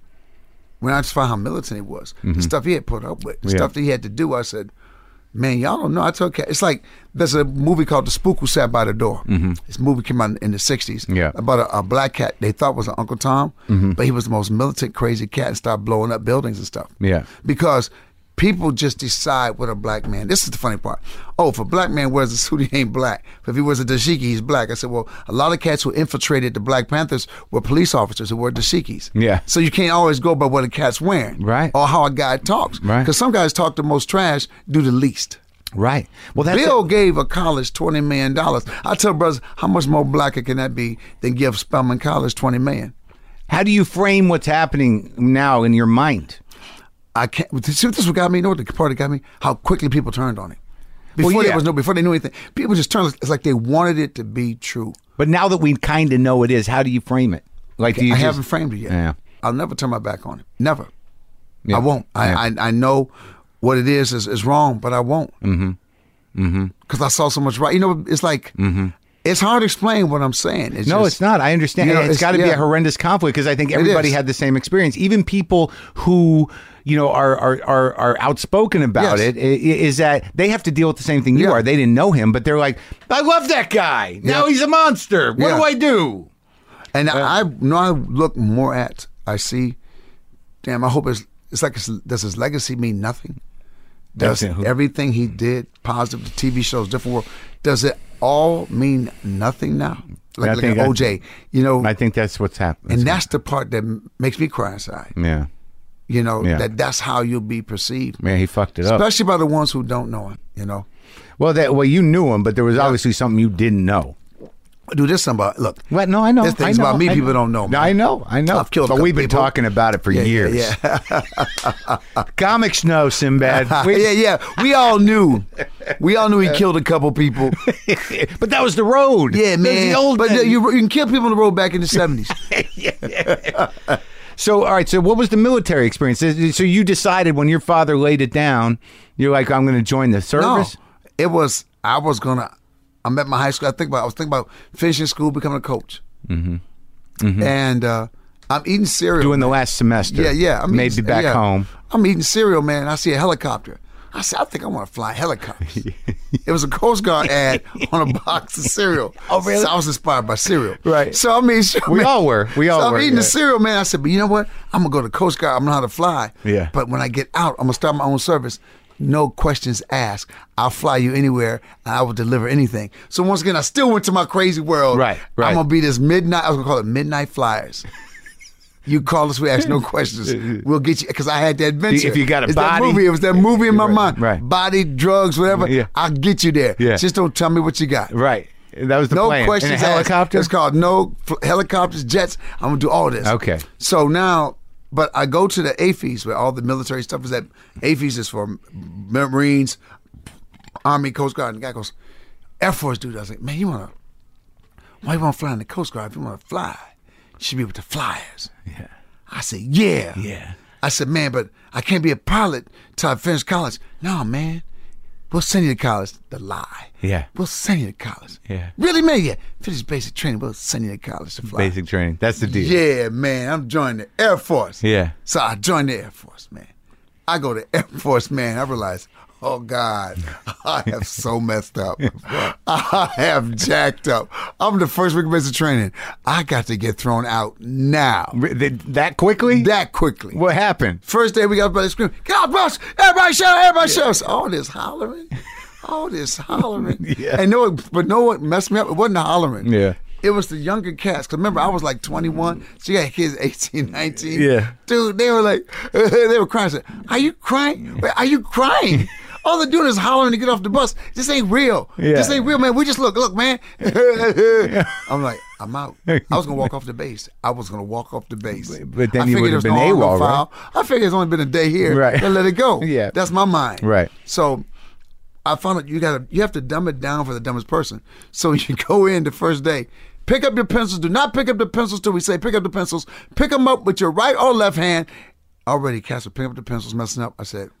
when I just found how militant he was. The stuff he had put up with, the Mm-hmm. Yeah. stuff that he had to do. I said, man, y'all don't know. I told cat. It's like there's a movie called The Spook Who Sat by the Door. This movie came out in the sixties. Mm-hmm. Yeah. About a, a black cat they thought was an Uncle Tom, but he was the most militant, crazy cat and started blowing up buildings and stuff. Yeah. Because people just decide what a black man. This is the funny part. Oh, if a black man wears a suit, he ain't black. If he wears a dashiki, he's black. I said, well, a lot of cats who infiltrated the Black Panthers were police officers who wore dashikis. Yeah. So you can't always go by what a cat's wearing, Right. Or how a guy talks, Right. Because some guys talk the most trash, do the least. Right. Well, that's Bill gave a college twenty million dollars. I tell brothers, how much more blacker can that be than give Spelman College twenty million dollars? how do you frame what's happening now in your mind? I can't. See, this is what got me. You know what the part that got me? How quickly people turned on it. Before Well, yeah. there was no, before they knew anything, people just turned. It's like they wanted it to be true. But now that we kind of know it is, how do you frame it? Like, do you I just, haven't framed it yet. Yeah. I'll never turn my back on it. Never. Yeah. I won't. I, Yeah. I I know what it is is, is wrong, but I won't. Mm-hmm. Mm-hmm. Because I saw so much right. You know, it's like it's hard to explain what I'm saying. It's No, just, it's not. I understand. you know, it's it's- got to be yeah. a horrendous conflict because I think everybody is. had the same experience. Even people who, you know, are are are, are outspoken about Yes. it, i- i- is that they have to deal with the same thing you Yeah. are. They didn't know him, but they're like, I love that guy. Now Yeah. he's a monster. What Yeah. do I do? And I, I know I look more at. I see. Damn, I hope it's. It's like it's, does his legacy mean nothing? Does That's it. everything he did, positive, the T V shows, different world, does it all mean nothing now? Like, I like think an I- O J, you know, I think that's what's happening. and that's the part that m- makes me cry inside. yeah, You know, Yeah. that that's how you'll be perceived, man, he fucked it up. especially by the ones who don't know him. You know, Well, that well, you knew him, but there was obviously something you didn't know. do this somebody look. What? No, I know. This thing's I know, about me, I people know. don't know, man. I know. I know. I've killed a but couple we've been people. talking about it for Yeah, years. yeah, Comics know, Sinbad. We- yeah, yeah. We all knew. We all knew he killed a couple people. but that was the road. Yeah, That was man. the old but days. you, you can kill people on the road back in the seventies. So, all right. So, what was the military experience? So, you decided when your father laid it down, you're like, I'm going to join the No, service. it was. I was gonna. I'm at my high school. I think about. I was thinking about finishing school, becoming a coach. Mm-hmm. Mm-hmm. And uh, I'm eating cereal. Doing the man. last semester. Yeah, yeah. I'm maybe eating, back yeah. home. I'm eating cereal, man. I see a helicopter. I said, I think I want to fly helicopters. It was a Coast Guard ad on a box of cereal. Oh, really? So I was inspired by cereal. Right. So, I mean, sure, We man. all were. We all so were. I'm eating yeah. the cereal, man. I said, but you know what? I'm going to go to Coast Guard. I'm going to know how to fly. Yeah. But when I get out, I'm going to start my own service. No questions asked. I'll fly you anywhere, and I will deliver anything. So once again, I still went to my crazy world. Right, right. I'm going to be this midnight, I was going to call it Midnight Flyers. You call us, we ask no questions. We'll get you, because I had that adventure. If you got a it's body. That movie. It was that movie in my Right, mind. right. Body, drugs, whatever. Yeah. I'll get you there. Yeah. Just don't tell me what you got. Right. That was the No plan. questions In a asked. helicopter? It's called no fl- helicopters, jets. I'm going to do all this. Okay. So now, but I go to the A F Es where all the military stuff is at. A F Es is for Marines, Army, Coast Guard. And the guy goes, Air Force dude. I was like, man, you want to, why you want to fly in the Coast Guard? If you want to fly, you should be with the flyers. Yeah. I said, yeah. Yeah. I said, man, but I can't be a pilot till I finish college. No, man. We'll send you to college. The lie. Yeah. We'll send you to college. Yeah. Really, man? Yeah. Finish basic training. We'll send you to college to fly. Basic training. That's the deal. Yeah, man. I'm joining the Air Force. Yeah. So I joined the Air Force, man. I go to Air Force, man. I realize, oh, God, I have so messed up. I have jacked up. I'm the first week of basic training. I got to get thrown out now. Re- th- That quickly? That quickly. What happened? First day we got everybody screaming, get out, bus! Everybody shout, everybody shout. All this hollering, all this hollering. Yeah. And no, but no what messed me up, it wasn't the hollering. Yeah. It was the younger cats. Because remember, I was like twenty-one. So you got kids eighteen, nineteen. Yeah. Dude, they were like, they were crying. I said, are you crying? Wait, are you crying? All they're doing is hollering to get off the bus. This ain't real. Yeah. This ain't real, man. We just look, look, man. I'm like, I'm out. I was going to walk off the base. I was going to walk off the base. But- but then I you figured would have there been was no AWOL, on, no file. I figured it's only been a day here. Right. And let it go. Yeah. That's my mind. Right. So I found out you gotta you have to dumb it down for the dumbest person. So you go in the first day, pick up your pencils. Do not pick up the pencils till we say pick up the pencils. Pick them up with your right or left hand. Already, Casper, pick up the pencils, messing up. I said,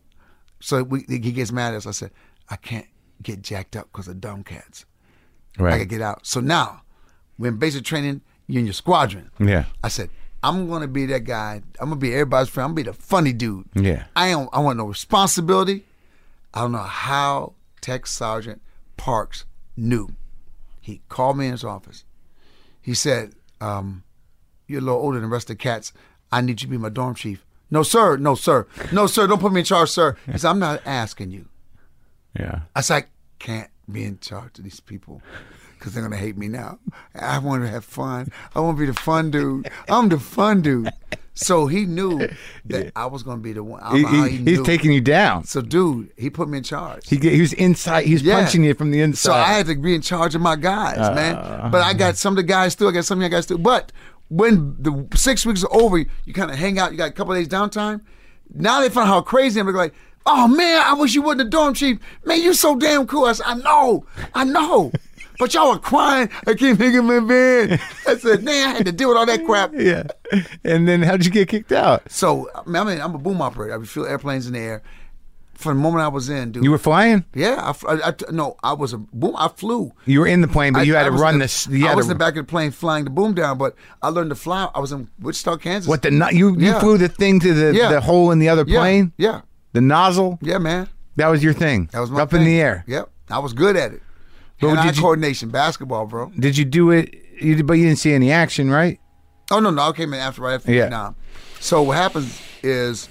so we, he gets mad at us. I said, I can't get jacked up because of dumb cats. I Right. gotta get out. So now, we're in basic training, you're in your squadron. Yeah. I said, I'm gonna be that guy. I'm gonna be everybody's friend. I'm gonna be the funny dude. Yeah. I don't I want no responsibility. I don't know how Tech Sergeant Parks knew. He called me in his office. He said, um, you're a little older than the rest of the cats. I need you to be my dorm chief. No, sir. No, sir. No, sir. Don't put me in charge, sir. He said, I'm not asking you. Yeah. I said, I can't be in charge of these people because they're going to hate me now. I want to have fun. I want to be the fun dude. I'm the fun dude. So he knew that I was going to be the one. I don't He, know how he- he he's knew. taking you down. So, dude, he put me in charge. He, he was inside. He was Yeah. punching you from the inside. So I had to be in charge of my guys, Uh, man. But I got some of the guys still. I got some of the guys still. But when the six weeks are over, you kind of hang out. You got a couple of days downtime. Now they find how crazy I'm. They're like, oh, man, I wish you wasn't the dorm chief. Man, you so damn cool. I said, I know. I know. But y'all were crying. I keep thinking my bed. I said, man, I had to deal with all that crap. yeah. And then how'd you get kicked out? So, I mean, I mean, I'm a boom operator. I would feel airplanes in the air. From the moment I was in, dude. You were flying? Yeah. I, fl- I, I, no, I was a boom. I flew. You were in the plane, but I- you had I to was run in the- this. You I had was to, in the back of the plane flying the boom down, but I learned to fly. I was in Wichita, Kansas. What the no- you you Yeah. flew the thing to the, Yeah. the hole in the other Yeah, plane? Yeah. The nozzle? Yeah, man. That was your thing. That was my up thing. in the air. Yep. I was good at it. But Hand-eye did you- coordination, basketball, bro. Did you do it? You did, but you didn't see any action, right? Oh no, no, I came in after right after Yeah. Vietnam. So what happens is,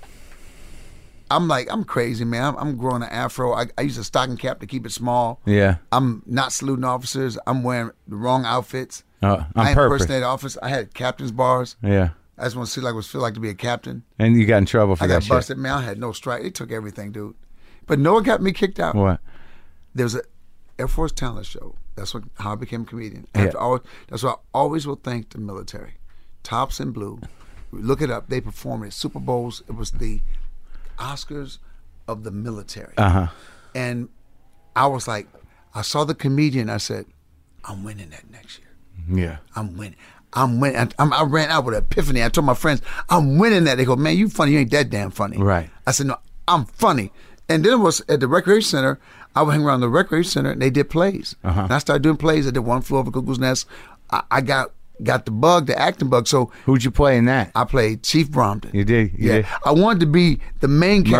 I'm like, I'm crazy, man. I'm, I'm growing an afro. I, I use a stocking cap to keep it small. Yeah. I'm not saluting officers. I'm wearing the wrong outfits. Oh, on I purpose. impersonated officers. I had captain's bars. Yeah. I just want to see like what it feel like to be a captain. And you got in trouble for I that got shit. busted, man. I had no strike. They took everything, dude. But Noah got me kicked out. What? There was an Air Force talent show. That's what how I became a comedian. I Yeah. have to always, that's why I always will thank the military. Tops and Blue. Look it up. They performed at Super Bowls. It was the Oscars of the military. Uh-huh. And I was like, I saw the comedian. I said, I'm winning that next year. Yeah. I'm winning. I'm winning. I, I'm, I ran out with an epiphany. I told my friends, I'm winning that. They go, man, you funny. You ain't that damn funny. Right. I said, no, I'm funny. And then it was at the recreation center. I would hang around the recreation center, and they did plays. Uh-huh. And I started doing plays. I did One Flew Over Cuckoo's Nest. I, I got got the bug, the acting bug. So Who'd you play in that? I played Chief Bromden. You did? You yeah. did? I wanted to be the main character. Murph?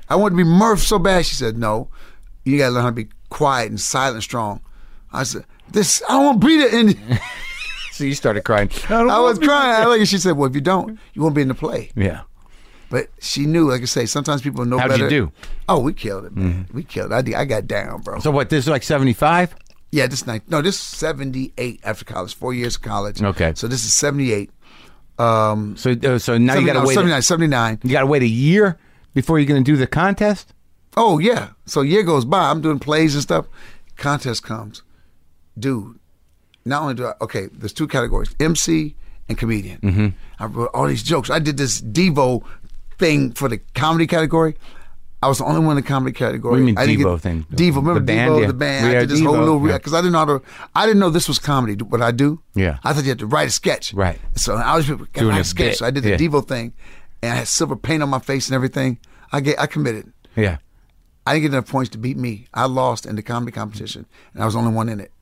I wanted to be Murph so bad. She said, no, you got to learn how to be quiet and silent and strong. I said, this, I don't want to breathe it in. So you started crying. I, I was crying. I like it. She said, well, if you don't, you won't be in the play. Yeah. But she knew, like I say, sometimes people know How'd better. you do? Oh, we killed it, man. Mm-hmm. We killed it. I, did, I got down, bro. So what, this is like seventy-five? Yeah, this night. No, this is seventy-eight after college. Four years of college. Okay. So this is seventy-eight. Um, so uh, so now you got to wait. seventy-nine, seventy-nine. You got to wait a year before you're going to do the contest? Oh, yeah. So a year goes by. I'm doing plays and stuff. Contest comes. Dude, not only do I, okay, there's two categories, M C and comedian. Mm-hmm. I wrote all these jokes. I did this Devo thing for the comedy category. I was the only one in the comedy category. What do you mean I didn't Devo get, thing? Devo, remember the band, Devo, yeah. the band. We I are did this Devo. whole little, Yeah. because I didn't know how to, I didn't know this was comedy, what I do. Yeah. I thought you had to write a sketch. Right. So I was people, Doing write a a sketch. bit. So I did the Yeah. Devo thing, and I had silver paint on my face and everything. I get, I committed. Yeah. I didn't get enough points to beat me. I lost in the comedy competition, and I was the only one in it.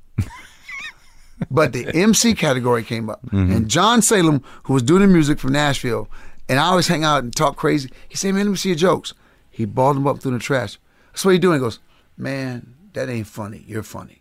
But the M C category came up, mm-hmm. and John Salem, who was doing the music from Nashville, and I always hang out and talk crazy. He said, man, let me see your jokes. He balled them up through the trash. That's what you doing? He goes, man, that ain't funny. You're funny.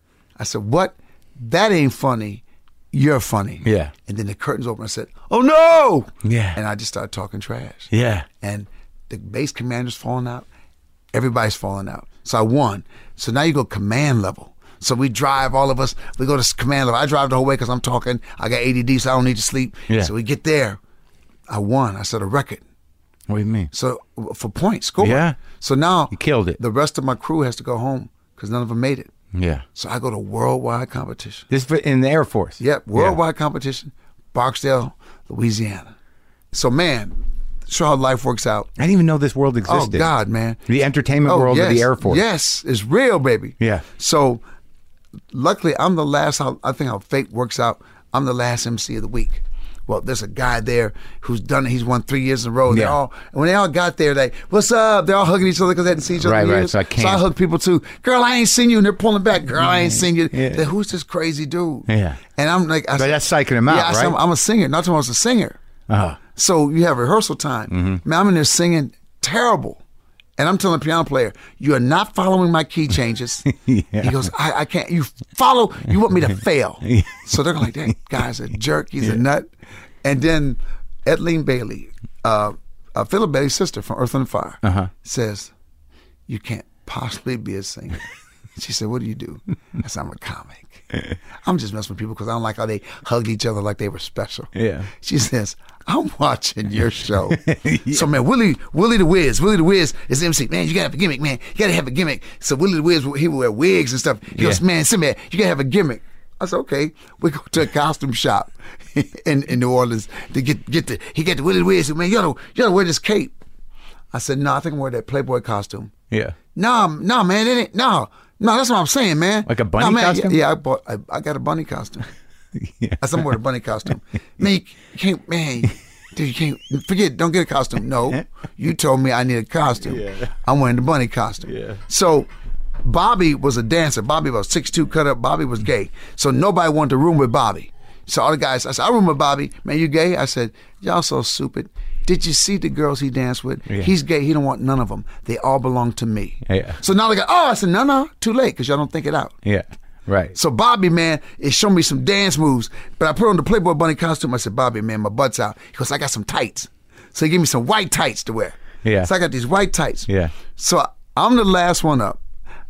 I said, what? That ain't funny. You're funny. Yeah. And then the curtains opened. I said, oh, no. Yeah. And I just started talking trash. Yeah. And the base commander's falling out. Everybody's falling out. So I won. So now you go command level. So we drive, all of us, we go to command level. I drive the whole way because I'm talking. I got A D D, so I don't need to sleep. Yeah. So we get there. I won. I set a record. What do you mean? So for points, score. Yeah. So now you killed it. The rest of my crew has to go home because none of them made it. Yeah. So I go to worldwide competition. This in the Air Force. Yep, worldwide yeah. competition, Barksdale, Louisiana. So man, show how life works out. I didn't even know this world existed. Oh God, man! The entertainment oh, world yes, of the Air Force. Yes, it's real, baby. Yeah. So luckily, I'm the last. How I think how fate works out. I'm the last M C of the week. Well, there's a guy there who's done it. He's won three years in a row. And yeah. They all, and when they all got there, they, what's up? They're all hugging each other because they hadn't seen each other right, in years. Right, so I can't. So I hug people too. Girl, I ain't seen you. And they're pulling back. Girl, I ain't seen you. Yeah. Then, who's this crazy dude? Yeah. And I'm like, I but said, that's psyching him out, yeah, I right? said, I'm, I'm a singer. Not tomorrow, I was a singer. Uh-huh. So you have rehearsal time. Mm-hmm. Man, I'm in there singing terrible. And I'm telling the piano player, you are not following my key changes. yeah. He goes, I, I can't. You follow, you want me to fail. So they're like, that guy's a jerk. He's yeah. a nut. And then Edleen Bailey, uh, uh, Philip Bailey's sister from Earth and Fire, uh-huh. says, you can't possibly be a singer. She said, what do you do? I said, I'm a comic. I'm just messing with people because I don't like how they hugged each other like they were special. Yeah. She says, I'm watching your show. yeah. So, man, Willie Willie the Wiz, Willie the Wiz is M C. Man, you got to have a gimmick, man. You got to have a gimmick. So Willie the Wiz, he would wear wigs and stuff. He yeah. goes, man, sit man, you got to have a gimmick. I said, okay. We go to a costume shop in, in New Orleans to get get the, he got the Willie the Wiz. Man, you got to you gotta wear this cape. I said, no, I think I'm wearing that Playboy costume. Yeah. No, no, man, it ain't, no. No, that's what I'm saying, man. Like a bunny no, man, costume? Yeah, yeah, I bought. I, I got a bunny costume. yeah. I said I'm wearing a bunny costume. Man, you can't, man, dude, you can't forget. Don't get a costume. No, you told me I need a costume. Yeah. I'm wearing the bunny costume. Yeah. So Bobby was a dancer. Bobby was six two, cut up. Bobby was gay. So nobody wanted to room with Bobby. So all the guys, I said, I room with Bobby. Man, you gay? I said, y'all so stupid. Did you see the girls he danced with? Yeah. He's gay. He don't want none of them. They all belong to me. Yeah. So now they go, oh, I said, no, no, too late because y'all don't think it out. Yeah, right. So Bobby, man, is showing me some dance moves. But I put on the Playboy bunny costume. I said, Bobby, man, my butt's out. He goes, I got some tights. So he gave me some white tights to wear. Yeah. So I got these white tights. Yeah. So I'm the last one up.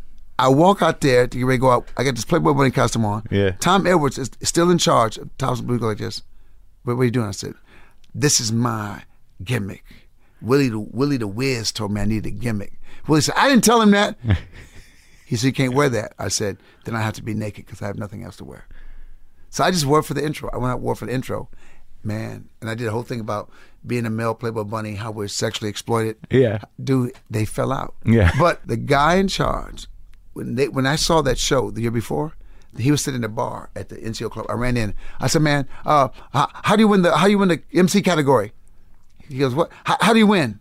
I walk out there to get ready to go out. I got this Playboy bunny costume on. Yeah. Tom Edwards is still in charge of Thousand Blue, go like this. What, what are you doing? I said, this is my gimmick. Willie the, Willie the Wiz told me I needed a gimmick. Willie said, I didn't tell him that. He said, you can't wear that. I said, then I have to be naked because I have nothing else to wear. So I just wore it for the intro. I went out and wore it for the intro. Man, and I did a whole thing about being a male Playboy bunny, how we're sexually exploited. Yeah. Dude, they fell out. Yeah. But the guy in charge, when they when I saw that show the year before, he was sitting in the bar at the N C O Club. I ran in. I said, man, uh, how, how do you win the how do you win the M C category? He goes, what? How, how do you win?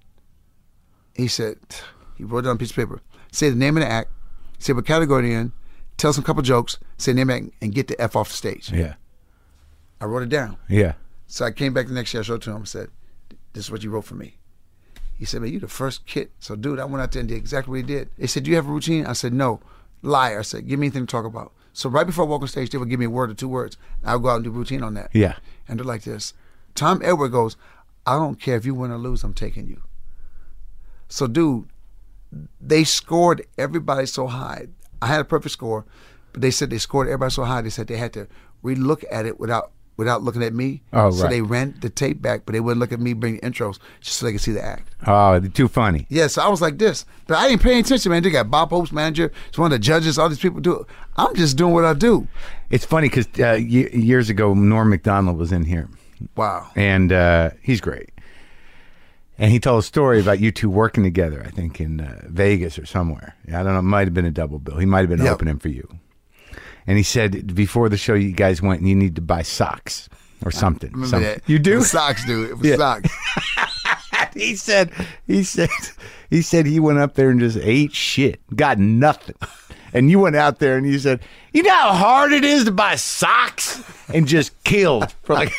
He said, he wrote it on a piece of paper. Say the name of the act, say what category you're in, tell some couple jokes, say the name of the act, and get the F off the stage. Yeah. I wrote it down. Yeah. So I came back the next year, I showed it to him, and said, this is what you wrote for me. He said, man, you the first kid. So, dude, I went out there and did exactly what he did. They said, do you have a routine? I said, no. Liar. I said, give me anything to talk about. So right before I walk on stage, they would give me a word or two words. I would go out and do a routine on that. Yeah. And they're like this. Tom Edward goes, I don't care if you win or lose, I'm taking you. So, dude, they scored everybody so high. I had a perfect score, but they said they scored everybody so high, they said they had to re-look at it without without looking at me. Oh, so right. they ran the tape back, but they wouldn't look at me bring intros just so they could see the act. Oh, they're too funny. Yeah, so I was like this. But I didn't pay any attention, man. They got Bob Hope's manager. It's one of the judges. All these people do it. I'm just doing what I do. It's funny because uh, y- years ago, Norm Macdonald was in here. Wow. And uh, he's great. And he told a story about you two working together, I think, in uh, Vegas or somewhere. I don't know. It might have been a double bill. He might have been Yep. opening for you. And he said before the show, you guys went and you need to buy socks or something. Remember Some- that? You do? It was socks, dude. It was Yeah. socks. he said, he said, he said he went up there and just ate shit, got nothing. And you went out there and you said, you know how hard it is to buy socks, and just killed for like.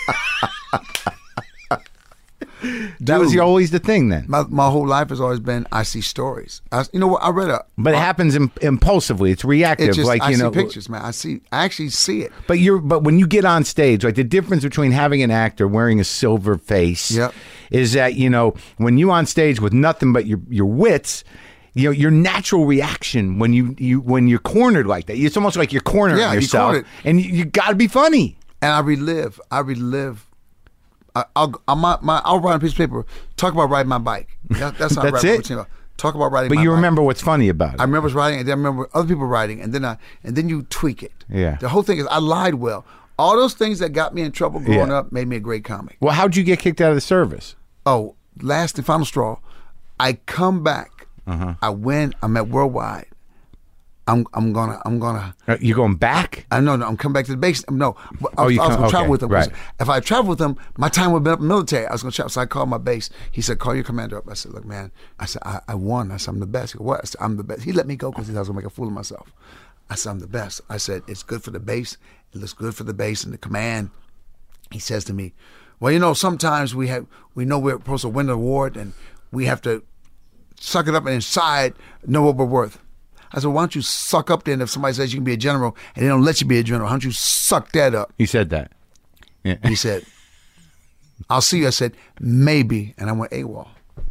That was Dude. your, always the thing then. My my whole life has always been I see stories. I, you know what? I read a. But it happens im- impulsively. It's reactive. It's just like I you see know, pictures, man. I see. I actually see it. But you're but when you get on stage, like the difference between having an actor wearing a silver face Yep. is that, you know, when you on stage with nothing but your your wits, you know, your natural reaction when you, you when you're cornered like that, it's almost like you're cornering Yeah, you yourself, cornered. and you, you got to be funny. And I relive. I relive. I, I'll I, my, my, I'll write on a piece of paper. Talk about riding my bike. That, that's how I That's write my it? routine about. Talk about riding. But my you bike. remember what's funny about it. I remember riding, and then I remember other people riding, and then I and then you tweak it. Yeah. The whole thing is I lied well. All those things that got me in trouble growing Yeah. up made me a great comic. Well, how'd you get kicked out of the service? Oh, last and final straw. I come back. Uh-huh. I win. I'm at Worldwide. I'm I'm gonna I'm gonna. Uh, You're going back? I know. No, I'm coming back to the base. No, I, Oh, you I was come- gonna travel okay, with them. right. If I traveled with them, my time would have been up in the military. I was gonna travel, so I called my base. He said, "Call your commander up." I said, "Look, man," I said, "I, I won." I said, "I'm the best." He goes, "What?" I said, "I'm the best." He let me go because he thought I was gonna make a fool of myself. I said, "I'm the best." I said, "It's good for the base. It looks good for the base and the command." He says to me, "Well, you know, sometimes we have we know we're supposed to win the award, and we have to suck it up and inside know what we're worth." I said, why don't you suck up then if somebody says you can be a general and they don't let you be a general? Why don't you suck that up? He said that. Yeah. He said, I'll see you. I said, maybe. And I went AWOL.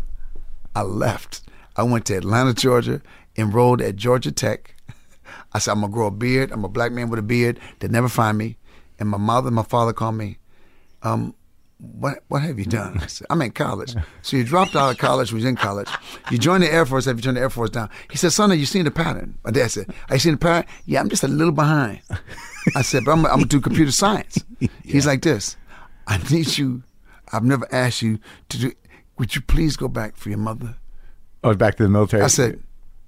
I left. I went to Atlanta, Georgia, enrolled at Georgia Tech. I said, I'm going to grow a beard. I'm a black man with a beard. They'll never find me. And my mother and my father called me, um, what what have you done? I said, I'm in college. So you dropped out of college when you was in college. You joined the Air Force after you turned the Air Force down. He said, son, have you seen the pattern? My dad said, have you seen the pattern? Yeah, I'm just a little behind. I said, but I'm, I'm going to do computer science. Yeah. He's like this. I need you. I've never asked you to do, would you please go back for your mother? Oh, back to the military? I said,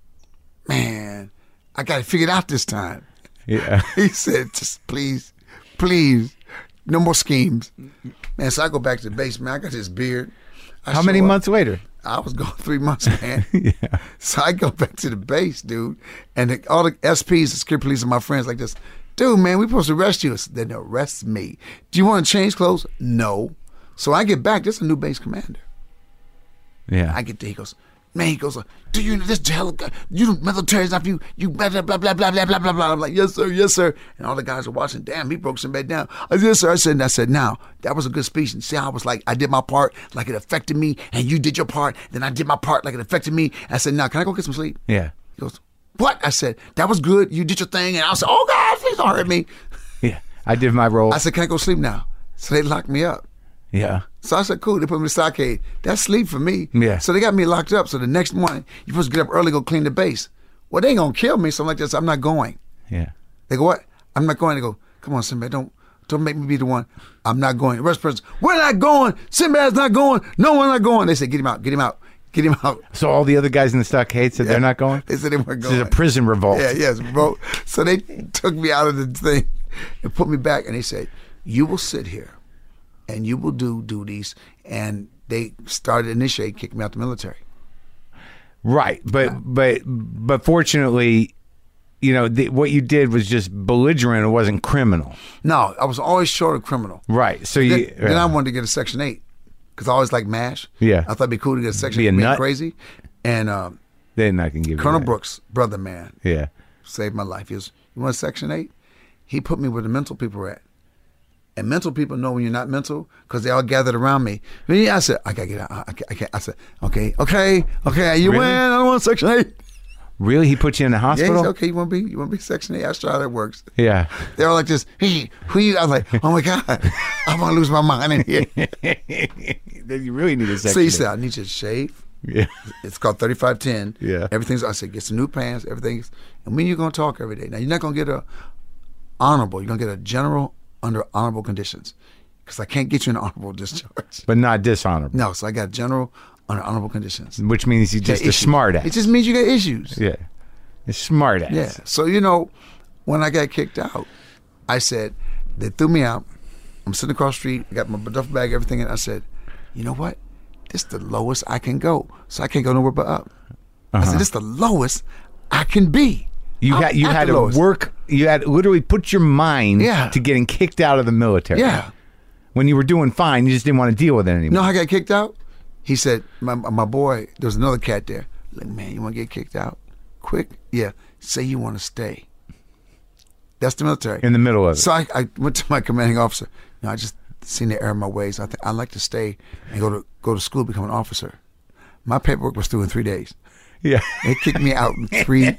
man, I got it figured out this time. Yeah. He said, just please, please, no more schemes. Man, so I go back to the base, man. I got this beard. I How many show up. months later? I was gone three months, man. Yeah. So I go back to the base, dude. And the, all the S Ps, the security police, and my friends like this, dude, man, we supposed to arrest you. I said, then arrest me. Do you want to change clothes? No. So I get back. There's a new base commander. Yeah. I get there. He goes, man, he goes, do you this hell? You military's not you. You blah blah blah blah blah blah blah blah blah. I'm like, yes sir, yes sir. And all the guys are watching. Damn, he broke some bed down. I said, yes sir. I said, and I said, now that was a good speech. And see how I was like, I did my part, like it affected me, and you did your part. Then I did my part, like it affected me. I said, now can I go get some sleep? Yeah. He goes, what? I said, that was good. You did your thing, and I said, oh God, please don't hurt me. Yeah. I did my role. I said, can I go sleep now? So they locked me up. Yeah. So I said, cool. They put me in the stockade. That's sleep for me. Yeah. So they got me locked up. So the next morning, you're supposed to get up early, go clean the base. Well, they ain't going to kill me. So I'm like this. I'm not going. Yeah. They go, what? I'm not going. They go, come on, Sinbad. Don't don't make me be the one. I'm not going. The rest of the person, we're not going. Sinbad's not going. No, we're not going. They said, get him out. Get him out. Get him out. So all the other guys in the stockade said Yeah. they're not going? They said they weren't This going. is a prison revolt. Yeah, yes, bro. So they took me out of the thing and put me back. And they said, you will sit here and you will do duties. And they started initiate kicking me out the military. Right. But but but fortunately, you know, the, what you did was just belligerent. It wasn't criminal. No, I was always short of criminal. Right. So Then, you then I wanted to get a Section eight. because I always like MASH. Yeah. I thought it'd be cool to get a section Be a of being nut. crazy. And um, They're not gonna give Colonel you that. Brooks, brother man, Yeah. saved my life. He was, you want Section eight? He put me where the mental people were at. And mental people know when you're not mental because they all gathered around me. I said, I gotta get out. I can't. I, can't. I said, okay, okay, okay, you Really? win. I don't want Section eight. Really? He put you in the Yeah, he hospital? said, okay, you want to be, you want to be Section eight? I saw how that works. Yeah. They're all like this. Hey, who you? I was like, oh my God, I'm gonna lose my mind in here. Then you really need a section. So he eight. said, I need you to shave. Yeah. It's called thirty-five ten. Yeah. Everything's, I said, get some new pants, everything's, and when you're going to talk every day. Now, you're not going to get a honorable, you're going to get a general under honorable conditions because I can't get you an honorable discharge. But not dishonorable. No, so I got general under honorable conditions. Which means you just Got a issues. smart ass. It just means you got issues. Yeah. A smart ass. Yeah. So, you know, when I got kicked out, I said, they threw me out. I'm sitting across the street, I got my duffel bag, everything, and I said, you know what? This is the lowest I can go. So I can't go nowhere but up. I Uh-huh. said, this is the lowest I can be. You I'm had you at had the to lowest. work. You had literally put your mind Yeah. to getting kicked out of the military. Yeah. When you were doing fine, you just didn't want to deal with it You anymore. know how I got kicked out? He said, my, my boy, there was another cat there. Like, man, you want to get kicked out? Quick? Yeah. Say you want to stay. That's the military. In the middle of it. So I, I went to my commanding officer. You know, I just seen the error in my ways. I think I'd like to stay and go to go to school, become an officer. My paperwork was through in three days. yeah. They kicked me out in three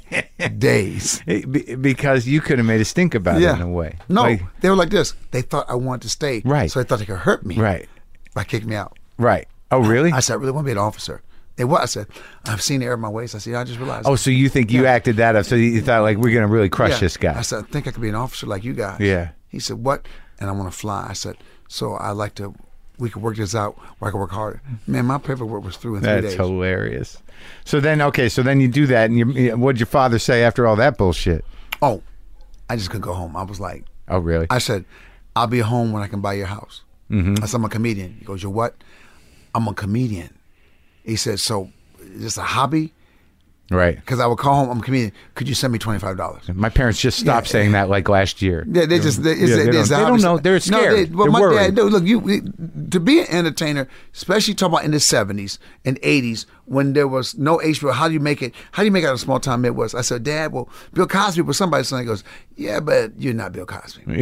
days. It- be- because you could have made a stink about Yeah. it in a way. No, Like- they were like this. They thought I wanted to stay. Right. So they thought they could hurt me. right. By kicking me out. Right. Oh, really? I said, I really want to be an officer. They what? I said, I've seen the error in my ways. I said, I just realized. oh, so you think you Yeah. acted that up? So you thought like we're gonna really crush Yeah. this guy? I said, I think I could be an officer like you guys. Yeah. He said, what? And I want to fly. I said, so I like to, we could work this out where I could work harder. Man, my paperwork was through in three That's days. hilarious. So then, okay, so then you do that, and you, what'd your father say after all that bullshit? Oh, I just couldn't go home. I was like, Oh, really? I said, I'll be home when I can buy your house. Mm-hmm. I said, I'm a comedian. He goes, you're what? I'm a comedian. He said, so is this a hobby? Right. Because I would call home, I'm a comedian. Could you send me twenty-five dollars? My parents just stopped Yeah. saying that like last year. Yeah, they just they, it's, Yeah, they it's don't- a they hobby. don't know. They're scared. No, they, well, They're my worried. dad, no, look, you it- to be an entertainer, especially talking about in the seventies and eighties when there was no H B O. How do you make it? How do you make it out of small time Midwest? I said, Dad, well, Bill Cosby was somebody's son. He goes, yeah, but you're not Bill Cosby.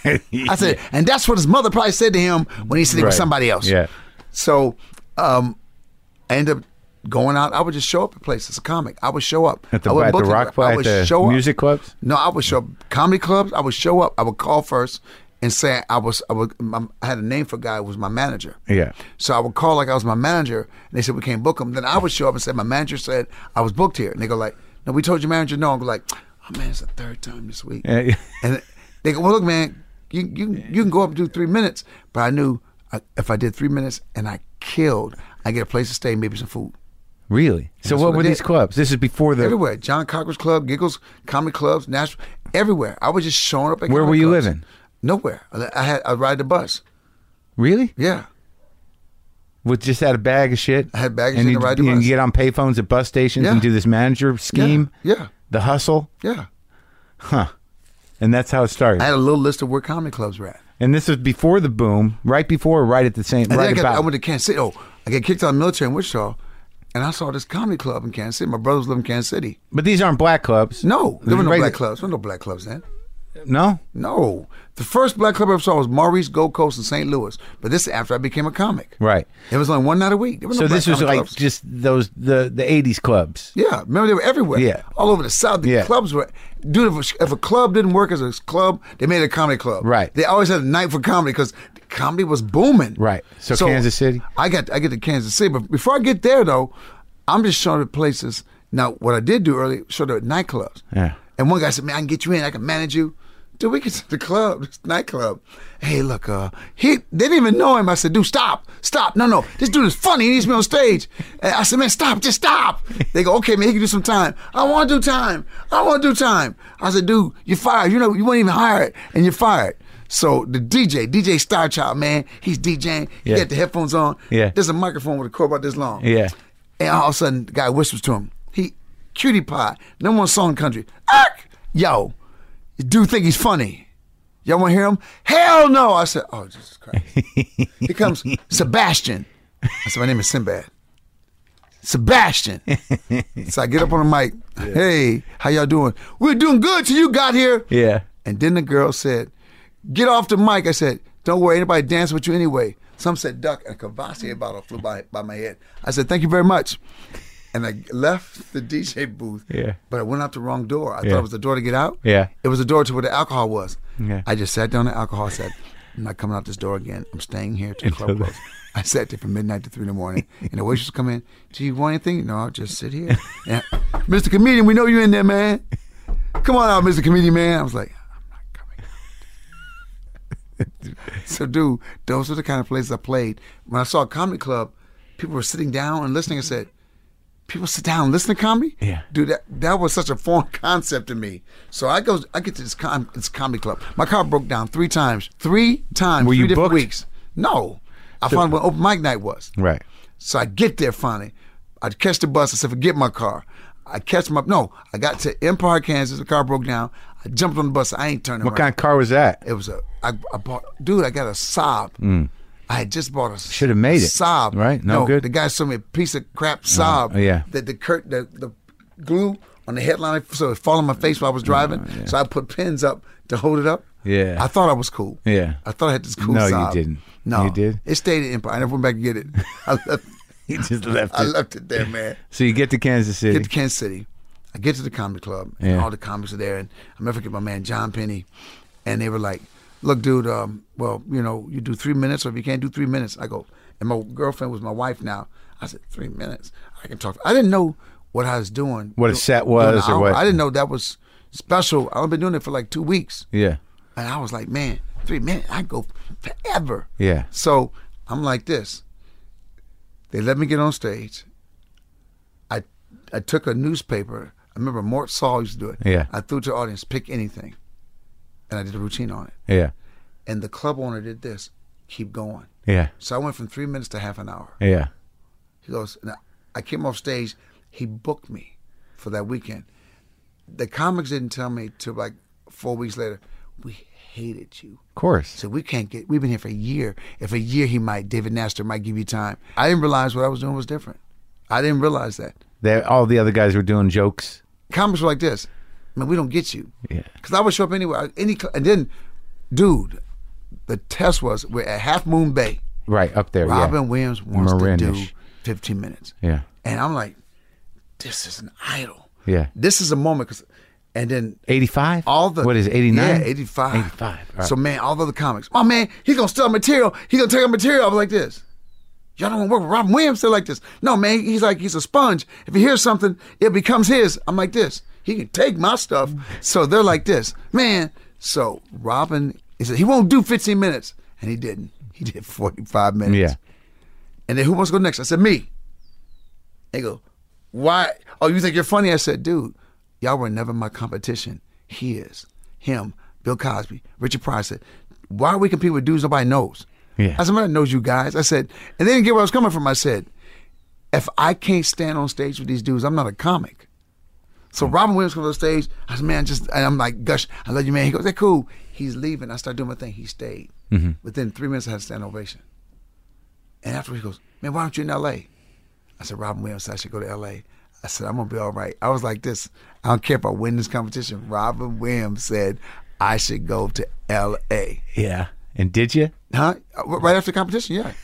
I said, and that's what his mother probably said to him when he said he was Right. somebody else. Yeah. So, um, I ended up going out. I would just show up at places. A comic. I would show up At the, I wouldn't at the book it. rock, I at would the show up. music clubs? No, I would show up comedy clubs. I would show up. I would call first and say I was. I would. My, I had a name for a guy who was my manager. Yeah. So I would call like I was my manager, and they said we can't book him. Then I would show up and say my manager said I was booked here, and they go like, no, we told your manager no. I go like, oh man, it's the third time this week. Yeah. And they go, well, look, man, you you you can go up and do three minutes, but I knew I, if I did three minutes and I killed, I get a place to stay, maybe some food. Really? So That's what what I were did. these clubs? This is before the. Everywhere. John Cockroach Club, Giggles, comedy clubs, Nashville, everywhere. I was just showing up at Where comedy were you clubs. living? Nowhere. I I had I ride the bus. Really? Yeah. With just had a bag of shit? I had baggage and and you, to ride the and bus. you get on payphones at bus stations Yeah. and do this manager scheme? Yeah. The hustle? Yeah. Huh. And that's how it started. I had a little list of where comedy clubs were at. And this was before the boom, right before or right at the same, And then right I, got, about. I went to Kansas City. Oh, I got kicked out of the military in Wichita, and I saw this comedy club in Kansas City. My brothers live in Kansas City. But these aren't black clubs. No, there were no Regular- black clubs. There were no black clubs then. No? No. The first black club I ever saw was Maurice Gold Coast in Saint Louis. But this is after I became a comic. Right. It was only one night a week. There were no So black this was comedy like clubs. just those, the, the eighties clubs. Yeah, remember they were everywhere. Yeah. All over the South. The Yeah. clubs were, dude, if a, if a club didn't work as a club, they made it a comedy club. Right. They always had a night for comedy because comedy was booming. Right. So Kansas City? I got I get to Kansas City. But before I get there, though, I'm just showing up places. Now, what I did do early, showed up at nightclubs. Yeah. And one guy said, man, I can get you in. I can manage you. Dude, we get to the club, this nightclub. Hey, look, uh, he they didn't even know him. I said, dude, stop, stop. No, no, this dude is funny. He needs me on stage. And I said, man, stop, just stop. They go, okay, man, he can do some time. I want to do time. I want to do time. I said, dude, you're fired. You know, you weren't even hired, and you're fired. So the D J, D J Starchild, man, he's DJing. He Yeah. got the headphones on. Yeah. There's a microphone with a cord about this long. Yeah. And all of a sudden, the guy whispers to him. He, Cutie Pie, number one song in the country. Ark! Yo, dude think he's funny. Y'all want to hear him? Hell no! I said, oh, Jesus Christ. Here comes Sebastian. I said, my name is Sinbad. Sebastian. So I get up on the mic. Yeah. Hey, how y'all doing? We're doing good till you got here. Yeah. And then the girl said, get off the mic. I said, don't worry, anybody dancing with you anyway. Some said duck, and a Cavassier bottle flew by, by my head. I said, thank you very much. And I left the D J booth, yeah. but I went out the wrong door. I yeah. thought it was the door to get out. Yeah. It was the door to where the alcohol was. Yeah. I just sat down at alcohol. I said, I'm not coming out this door again. I'm staying here till the club closes. I sat there from midnight to three in the morning, and the waitress come in. Do you want anything? No, I'll just sit here. And, Mister Comedian, we know you in there, man. Come on out, Mister Comedian, man. I was like, I'm not coming out. So, dude, those are the kind of places I played. When I saw a comedy club, people were sitting down and listening. I said, people sit down and listen to comedy? Yeah. Dude, that, that was such a foreign concept to me. So I go, I get to this, com, this comedy club. My car broke down three times. Three times. Were three you different booked? weeks. No. I so, found when open mic night was. Right. So I get there finally. I catch the bus. I said, forget my car. I catch my, no, I got to Empire, Kansas. The car broke down. I jumped on the bus. I ain't turning What around. kind of car was that? It was a, I, I bought, dude, I got a Saab. Mm. I had just bought a Should have made it. Saab. Right? No, no good. The guy sold me a piece of crap Saab. Oh, yeah. The, the, curt, the, the glue on the headline, so it was falling on my face while I was driving. Oh, yeah. So I put pins up to hold it up. Yeah. I thought I was cool. Yeah. I thought I had this cool no, Saab. you didn't. No. You did? It stayed at Empire. I never went back to get it. I left, You just left it. I left it there, man. So you get to Kansas City. Get to Kansas City. I get to the comedy club, and Yeah. all the comics are there. And I never forget my man, John Penny. And they were like, look, dude, um, well, you know, you do three minutes, or if you can't do three minutes, I go, and my girlfriend was my wife now. I said, three minutes? I can talk. I didn't know what I was doing. What a set doing was an or hour. what? I didn't know that was special. I've been doing it for like two weeks. Yeah. And I was like, man, three minutes, I go forever. Yeah. So I'm like this. They let me get on stage. I I took a newspaper. I remember Mort Saul used to do it. Yeah. I threw it to the audience, pick anything. And I did a routine on it. Yeah. And the club owner did this, keep going. Yeah. So I went from three minutes to half an hour. Yeah. He goes, and I came off stage. He booked me for that weekend. The comics didn't tell me till like four weeks later, we hated you. Of course. So we can't get, we've been here for a year. If a year he might, David Nastor might give you time. I didn't realize what I was doing was different. I didn't realize that. They, all the other guys were doing jokes. Comics were like this, man, we don't get you. Yeah. Because I would show up anywhere. Any, and then, dude, the test was, we're at Half Moon Bay. Right, up there, Robin yeah. Williams wants Marinish. to do fifteen minutes. Yeah. And I'm like, this is an idol. Yeah. This is a moment. Cause, and then eighty-five? all the What is it, eighty-nine? Yeah, eighty-five. eighty-five. All right. So man, all the other comics, oh man, he's gonna steal material. He's gonna take our material. I was like this. Y'all don't want to work with Robin Williams. They're like this. No man, he's like he's a sponge. If he hears something, it becomes his. I'm like this. He can take my stuff. So they're like this, man. So Robin, he said he won't do fifteen minutes, and he didn't. He did forty-five minutes. Yeah. And then who wants to go next? I said me. They go, why? Oh, you think you're funny? I said, dude, y'all were never my competition. He is. Him, Bill Cosby, Richard Pryor. I said, why are we competing with dudes nobody knows? Yeah. I said, nobody knows you guys. I said, and they didn't get where I was coming from. I said, if I can't stand on stage with these dudes, I'm not a comic. So mm-hmm. Robin Williams comes on stage. I said, man, just, and I'm like, gush, I love you, man. He goes, they're cool. He's leaving. I started doing my thing. He stayed. Mm-hmm. Within three minutes, I had a stand ovation. And after he goes, man, why aren't you in L A? I said, Robin Williams said I should go to L A. I said, I'm going to be all right. I was like this. I don't care if I win this competition. Robin Williams said I should go to L A. Yeah. And did you? Huh? Right after the competition, yeah.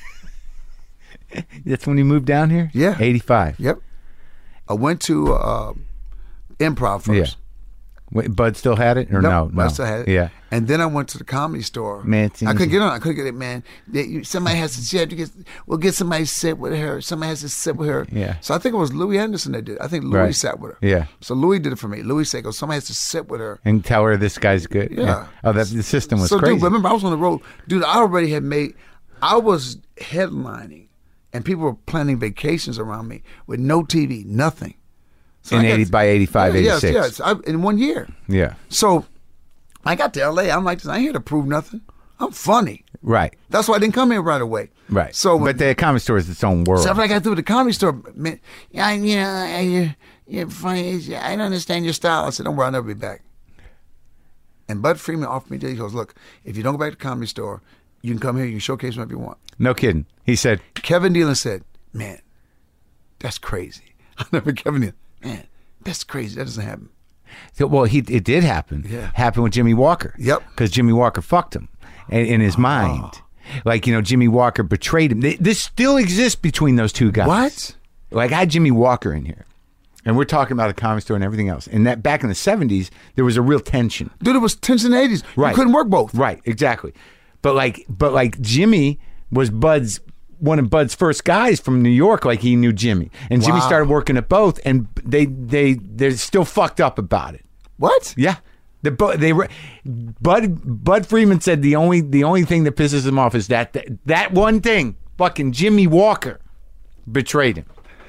That's when you moved down here? Yeah. eighty-five. Yep. I went to uh, Improv first. Yeah. Wait, Bud still had it or Nope, no? No. I still had it. Yeah. And then I went to the Comedy Store. Man, it I couldn't seems- get on. I couldn't get it, man. They, you, somebody has to sit. Get, we'll get somebody to sit with her. Somebody has to sit with her. Yeah. So I think it was Louis Anderson that did it. I think Louis Right. sat with her. Yeah. So Louis did it for me. Louis said, "Go. Somebody has to sit with her." And tell her this guy's good. Yeah. Oh, that the system was so, crazy. dude, remember I was on the road, dude. I already had made. I was headlining, and people were planning vacations around me with no T V, nothing. So in I got- eighty by eighty-five, yeah, eighty-six. Yes, yes. I, in one year. Yeah. So I got to L A. I'm like, I ain't here to prove nothing. I'm funny. Right. That's why I didn't come here right away. Right. So, but the Comedy Store is its own world. so after I got through with the Comedy Store, man, yeah, you know, I, you're, you're funny. I don't understand your style. I said, don't worry, I'll never be back. And Bud Freeman offered me, he goes, look, if you don't go back to the Comedy Store, You can come here. You can showcase whatever you want. No kidding. He said, Kevin Nealon said, man, that's crazy. I never Kevin Nealon, man, that's crazy. That doesn't happen. well, he it did happen. Yeah. Happened with Jimmy Walker. Yep. Because Jimmy Walker fucked him in, in his mind. Like, you know, Jimmy Walker betrayed him. This still exists between those two guys. What? Like, I had Jimmy Walker in here, and we're talking about the Comedy Store and everything else. And that back in the seventies, there was a real tension. Dude, it was tension in the eighties. Right. You couldn't work both. Right, exactly. But like, but like Jimmy was Bud's one of Bud's first guys from New York. Like, he knew Jimmy, and Jimmy Wow. started working at both, and they they they're still fucked up about it. What? Yeah, the Bu- they were Bud Bud Freeman said the only the only thing that pisses him off is that that, that one thing. Fucking Jimmy Walker betrayed him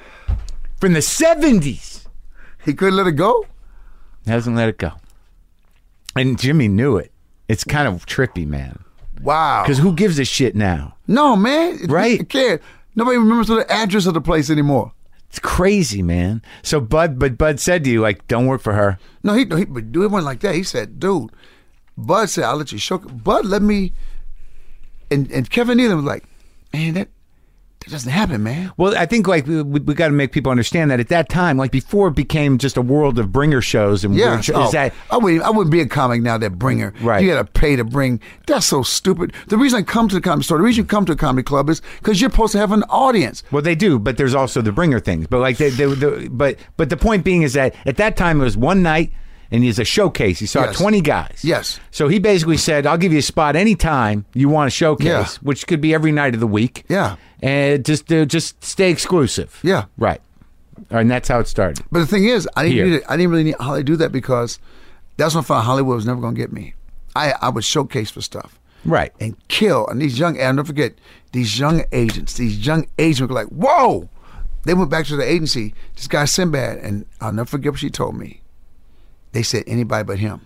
from the seventies. He couldn't let it go? Hasn't let it go, and Jimmy knew it. It's kind of trippy, man. Wow. Because who gives a shit now? No, man. It- Right. It can't. Nobody remembers the address of the place anymore. It's crazy, man. So Bud, but Bud said to you, like, don't work for her. No, he, he but do it wasn't like that. He said, dude, Bud said, I'll let you show. Bud, let me. And, and Kevin Nealon was like, man, that, that doesn't happen, man. Well, I think like we, we got to make people understand that at that time, like before it became just a world of bringer shows and Yeah, weird shows, oh, is that I wouldn't. I wouldn't be a comic now. That bringer, Right. You got to pay to bring. That's so stupid. The reason I come to the comedy store, the reason you come to a comedy club is because you're supposed to have an audience. well, they do, but there's also the bringer things. But like they, they, the, but but the point being is that at that time it was one night. And he's a showcase. He saw Yes. twenty guys. Yes. So he basically said, I'll give you a spot anytime you want a showcase, Yeah. which could be every night of the week. Yeah. And just uh, just stay exclusive. Yeah. Right. And that's how it started. But the thing is, I didn't. Here. Need it. I didn't really need Hollywood to do that because that's when I found Hollywood was never going to get me. I I would showcase for stuff. Right. And kill. And these young, and I'll never forget, these young agents, these young agents were like, whoa! They went back to the agency, this guy Sinbad, and I'll never forget what she told me. They said anybody but him.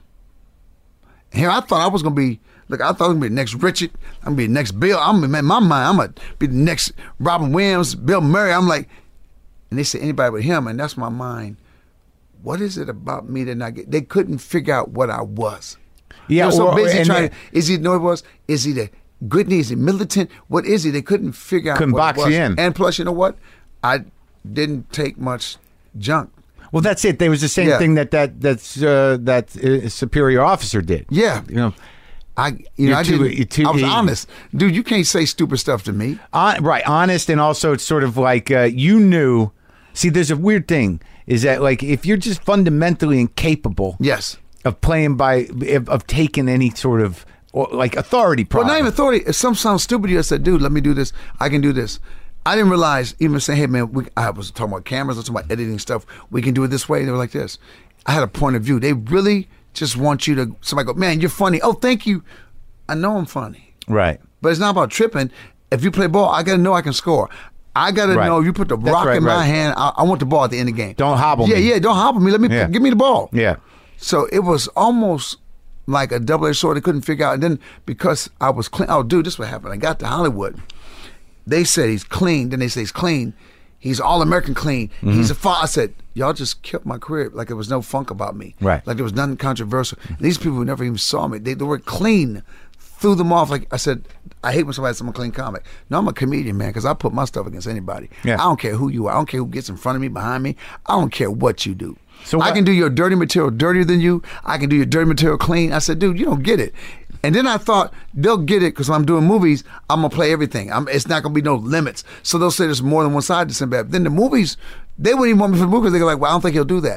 And here I thought I was going to be, look, I thought I was going to be the next Richard, I'm going to be the next Bill. I'm in my mind, I'm going to be the next Robin Williams, Bill Murray. I'm like, and they said anybody but him, and that's my mind. What is it about me that not get, they couldn't figure out what I was. Yeah. They were so or- busy and trying they- to, is he, know what it was? Is he the good news? Is he militant? What is he? They couldn't figure out Couldn't what box it was. you in. And plus, you know what? I didn't take much junk. Well, that's it. There was the same Yeah. thing that that that's uh, that uh, superior officer did. Yeah. You know, I, you You're know, I too- didn't. you're too- I was you- honest, dude. You can't say stupid stuff to me. on, right, honest, and also it's sort of like uh, you knew. See, there's a weird thing is that like if you're just fundamentally incapable Yes. of playing by of, of taking any sort of or, like authority Well, problem. not even authority. If some sounds stupid, you said, dude, let me do this. I can do this. I didn't realize, even saying, hey, man, we, I was talking about cameras, I was talking about editing stuff. We can do it this way. They were like this. I had a point of view. They really just want you to, somebody go, man, you're funny. Oh, thank you. I know I'm funny. Right. But it's not about tripping. If you play ball, I got to know I can score. I got to Right. know if you put the That's rock right, in my right. hand, I, I want the ball at the end of the game. Don't hobble yeah, me. Yeah, don't hobble me. Let me Yeah. give me the ball. Yeah. So it was almost like a double-edged sword. They couldn't figure out. And then because I was clean, oh, dude, this is what happened. I got to Hollywood. They said he's clean. Then they say he's clean. He's all-American clean. Mm-hmm. He's a father. I said, y'all just killed my career. Like there was no funk about me. Right. Like there was nothing controversial. And these people who never even saw me, they, they were clean. Threw them off. Like I said, I hate when somebody says I'm a clean comic. No, I'm a comedian, man, because I put my stuff against anybody. Yeah. I don't care who you are. I don't care who gets in front of me, behind me. I don't care what you do. So I what- can do your dirty material dirtier than you. I can do your dirty material clean. I said, dude, you don't get it. And then I thought they'll get it because when I'm doing movies, I'm gonna play everything. I'm, it's not gonna be no limits. So they'll say there's more than one side to Sinbad. Then the movies, they wouldn't even want me for the movies. They're like, well, I don't think he'll do that.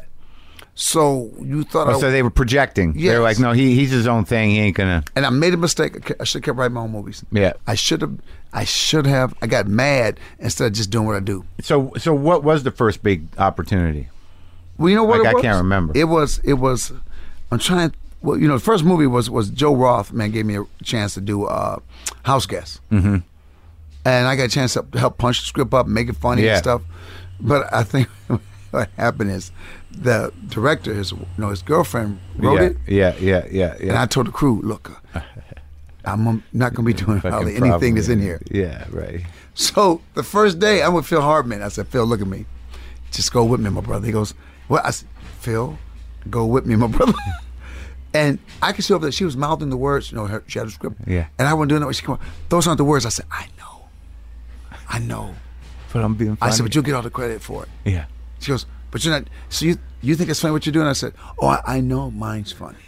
So you thought, Oh, I, so they were projecting. They were Yes. like, no, he he's his own thing. He ain't gonna. and I made a mistake. I should have kept writing my own movies. Yeah. I should have. I should have. I got mad instead of just doing what I do. So so what was the first big opportunity? Well, you know what Like, it I was? can't remember. It was. It was. I'm trying. Well, you know, the first movie was was Joe Roth. Man, gave me a chance to do uh, House Guest, mm-hmm. and I got a chance to help punch the script up, and make it funny Yeah. and stuff. But I think what happened is the director, his you know, his girlfriend wrote yeah, it, yeah, yeah, yeah, yeah. and I told the crew, look, uh, I'm um, not going to be doing Fucking hardly anything problem, that's in yeah. here. Yeah, right. So the first day, I'm with Phil Hartman. I said, Phil, look at me. Just go with me, my brother. He goes, what? I said, Phil, go with me, my brother. And I could see over there, she was mouthing the words, you know, her, she had a script. Yeah. And I wasn't doing that. She came on, those aren't the words. I said, I know. I know. But I'm being funny. I said, but you'll get all the credit for it. Yeah. She goes, but you're not, so you you think it's funny what you're doing? I said, oh, I, I know mine's funny.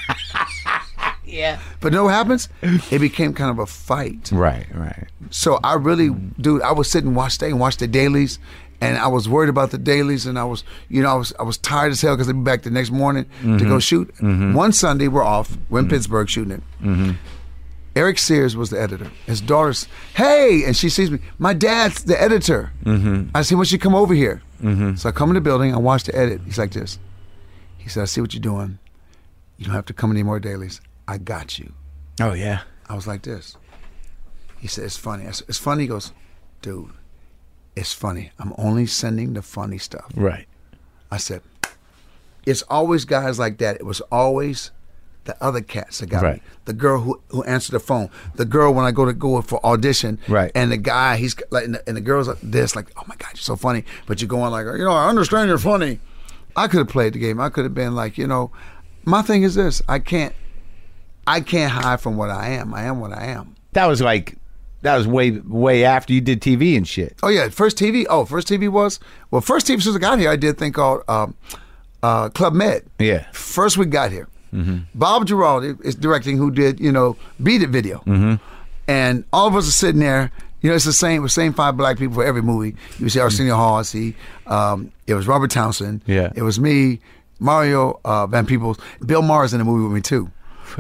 Yeah. But you know what happens? It became kind of a fight. Right, right. So I really, dude, I would sit and watch, stay and watch the dailies. And I was worried about the dailies, and I was, you know, I was, I was tired as hell because I'd be back the next morning mm-hmm. to go shoot. Mm-hmm. One Sunday we're off. We're in mm-hmm. Pittsburgh shooting it. Mm-hmm. Eric Sears was the editor. His daughter's, hey, and she sees me. My dad's the editor. Mm-hmm. I said, why don't you come over here? Mm-hmm. So I come in the building. I watch the edit. He's like this. He said, I see what you're doing. You don't have to come any more dailies. I got you. Oh yeah. I was like this. He said, it's funny. I said, it's funny. He goes, dude. It's funny. I'm only sending the funny stuff. Right. I said, it's always guys like that. It was always the other cats that got right. me. The girl who, who answered the phone. The girl when I go to go for audition. Right. And the guy, he's like, and the, and the girl's like this, like, oh my God, you're so funny. But you're going like, you know, I understand you're funny. I could have played the game. I could have been like, you know, my thing is this. I can't, I can't hide from what I am. I am what I am. That was like, that was way, way after you did T V and shit. Oh yeah, first T V. Oh, first T V was well. First T V since I got here, I did a thing called um, uh, Club Med. Yeah. First we got here, mm-hmm. Bob Giraldi is directing, who did you know Beat It video, mm-hmm. and all of us are sitting there. You know, it's the same, the same five black people for every movie. You see Arsenio Hall, see, um, it was Robert Townsend. Yeah. It was me, Mario uh, Van Peebles, Bill Maher's in the movie with me too.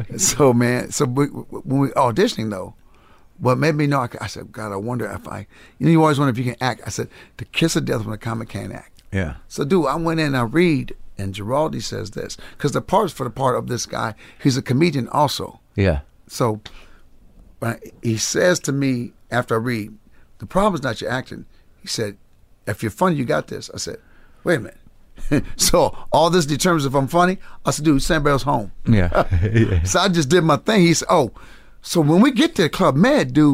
So man, so we, when we auditioning though. What made me know, I, I said, God, I wonder if I, you know, you always wonder if you can act. I said, the kiss of death when a comic can't act. Yeah. So, dude, I went in and I read, and Giraldi says this, because the part's for the part of this guy, he's a comedian also. Yeah. So, when I, he says to me after I read, the problem is not your acting. He said, if you're funny, you got this. I said, wait a minute. So, all this determines if I'm funny? I said, dude, Sam Bell's home. Yeah. Yeah. So, I just did my thing. He said, oh, so when we get to Club Med, dude,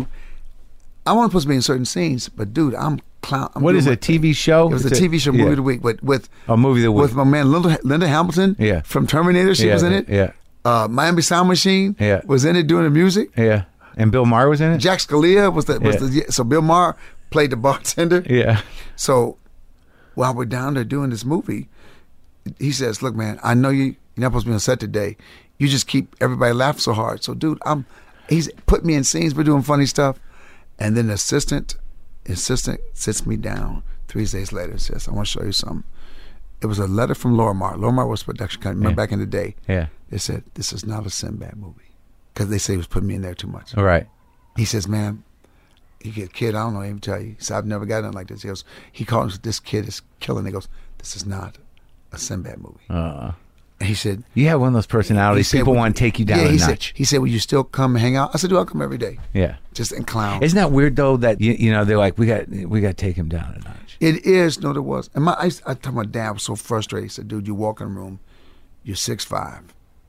I wasn't supposed to be in certain scenes, but dude, I'm clown. I'm what is it, a thing. T V show? It was it's a T V show, movie yeah. of the week, but with a movie of the week with my man Linda, Linda Hamilton, yeah. from Terminator. She yeah, was in it. Yeah. Uh, Miami Sound Machine, yeah. was in it doing the music. Yeah. And Bill Maher was in it. Jack Scalia was the was yeah. the so Bill Maher played the bartender. Yeah. So while we're down there doing this movie, he says, "Look, man, I know you you're not supposed to be on set today. You just keep everybody laughing so hard. So, dude, I'm." He's put me in scenes. We're doing funny stuff, and then the assistant, assistant sits me down three days later. And says, "I want to show you something." It was a letter from Lorimar. Lorimar was a production company. Remember yeah. back in the day? Yeah. They said this is not a Sinbad movie because they say he was putting me in there too much. All right. He says, "Man, he get kid. I don't know. I even tell you. He said I've never got nothing like this." He goes, he called him, this kid is killing. He goes, "This is not a Sinbad movie." Uh. And he said, you have one of those personalities. said, People well, want to take you down yeah, a he notch. Said, he said, "Will you still come and hang out?" I said, "Dude, I'll come every day." Yeah. Just in clown. Isn't that weird though? That you, you know they're like, we got we got to take him down a notch. It is. No, there was. And my I, I told my dad, I was so frustrated. He said, "Dude, you walk in the room, you're six five."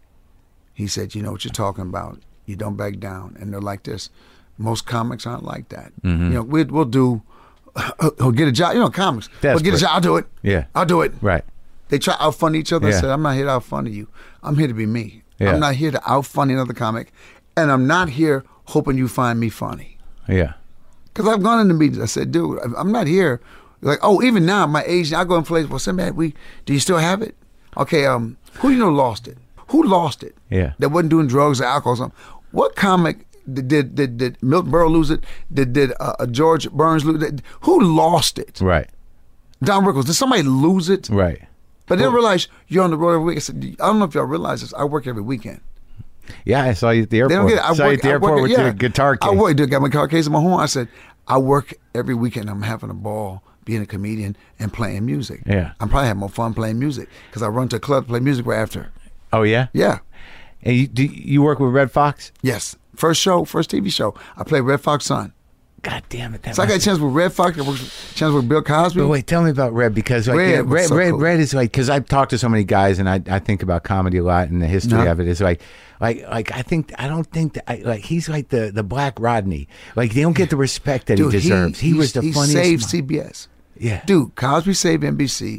He said, "You know what you're talking about. You don't back down." And they're like this. Most comics aren't like that. Mm-hmm. You know, we, we'll do. He'll get a job. You know, comics. We'll get a job. I'll do it. Yeah. I'll do it. Right. They try to outfund each other. Yeah. I said, "I'm not here to outfund you. I'm here to be me. Yeah. I'm not here to outfund another comic, and I'm not here hoping you find me funny." Yeah. Because I've gone into meetings. I said, "Dude, I'm not here." Like, oh, even now, my age, I go in places. Well, Sinbad, we do you still have it? Okay, um, who you know lost it? Who lost it? Yeah. That wasn't doing drugs or alcohol or something. What comic did did did, did Milton Berle lose it? Did did uh, George Burns lose it? Who lost it? Right. Don Rickles. Did somebody lose it? Right. But they didn't realize you're on the road every week. I said, I don't know if y'all realize this. I work every weekend. Yeah, I saw you at the airport. They don't get it. I saw work, you at the I airport work, with yeah. your guitar case. I work. Dude, got my guitar case in my home. I said, I work every weekend. I'm having a ball being a comedian and playing music. Yeah. I'm probably having more fun playing music because I run to a club to play music right after. Oh, yeah? Yeah. And you, do you work with Red Fox? Yes. First show, first T V show. I played Red Fox son. God damn it. That So I got a chance with Red Fox. I worked a chance with Bill Cosby. But wait, tell me about Red because like, Red yeah, was Red, so Red, cool. Red is like because I've talked to so many guys and I I think about comedy a lot and the history No. of it is like like like I think I don't think that I, like he's like the the Black Rodney, like they don't get the respect that Dude, he deserves. He, was the he funniest. saved mo- C B S. Yeah, Dude, Cosby saved N B C.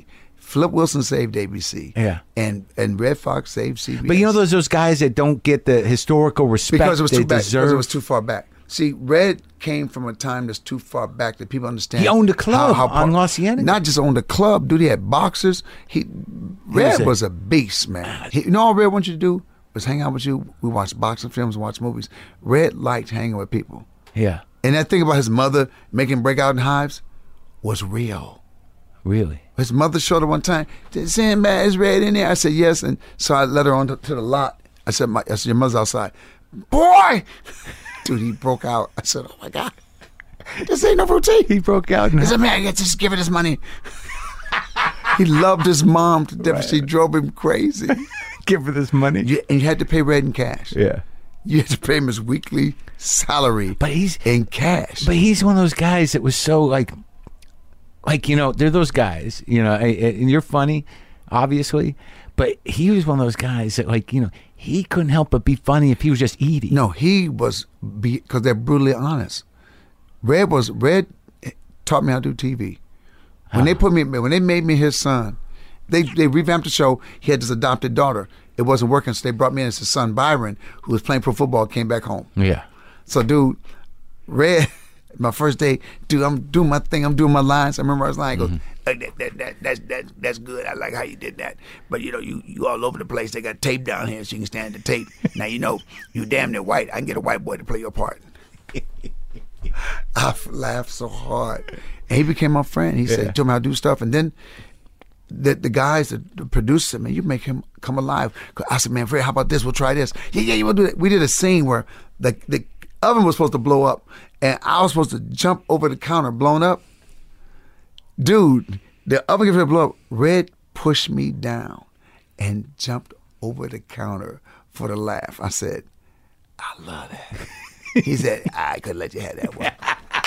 Flip Wilson saved A B C. Yeah. And and Red Fox saved C B S. But you know those those guys that don't get the historical respect because it was they too back, deserve. because it was too far back. See, Red came from a time that's too far back that people understand. He owned a club how, how on La Cienega. Not just owned a club, dude. He had boxers. He Red was a- was a beast, man. He, you know all Red wanted you to do was hang out with you. We watched boxing films, watch movies. Red liked hanging with people. Yeah, And that thing about his mother making him break out in hives was real. really. His mother showed her one time, Sinbad, is Red in there? I said, yes. And so I let her on to, to the lot. I said, my, I said, your mother's outside. Boy! Dude, he broke out. I said, oh my God. This ain't no routine. He broke out. He said, man, I get just give it his money. He loved his mom to death. She drove him crazy. Give her this money. You, and you had to pay Red in cash. Yeah. You had to pay him his weekly salary But he's in cash. But he's one of those guys that was so like, like you know, they're those guys. You know, and you're funny, obviously, but he was one of those guys that, like, you know, he couldn't help but be funny if he was just eating. No, he was, because they're brutally honest. Red was, Red taught me how to do T V. When they put me, when they made me his son, they they revamped the show. He had this adopted daughter. It wasn't working, so they brought me in as his son, Byron, who was playing pro football, came back home. Yeah. So, dude, Red, my first day, dude, I'm doing my thing. I'm doing my lines. I remember I was lying. Mm-hmm. Goes, that, that, that, that's, that, that's good. I like how you did that. But, you know, you, you all over the place. They got tape down here so you can stand the tape. Now, you know, you damn near white. I can get a white boy to play your part. I laughed so hard. And he became my friend. He said, Yeah. told me how to do stuff. And then the the guys, the, the producers said, man, you make him come alive. I said, man, Fred, how about this? We'll try this. Yeah, yeah, you want to do that? We did a scene where the the oven was supposed to blow up, and I was supposed to jump over the counter, blown up. Dude, the oven was going to blow up. Red pushed me down and jumped over the counter for the laugh. I said, I love that. He said, I could let you have that one.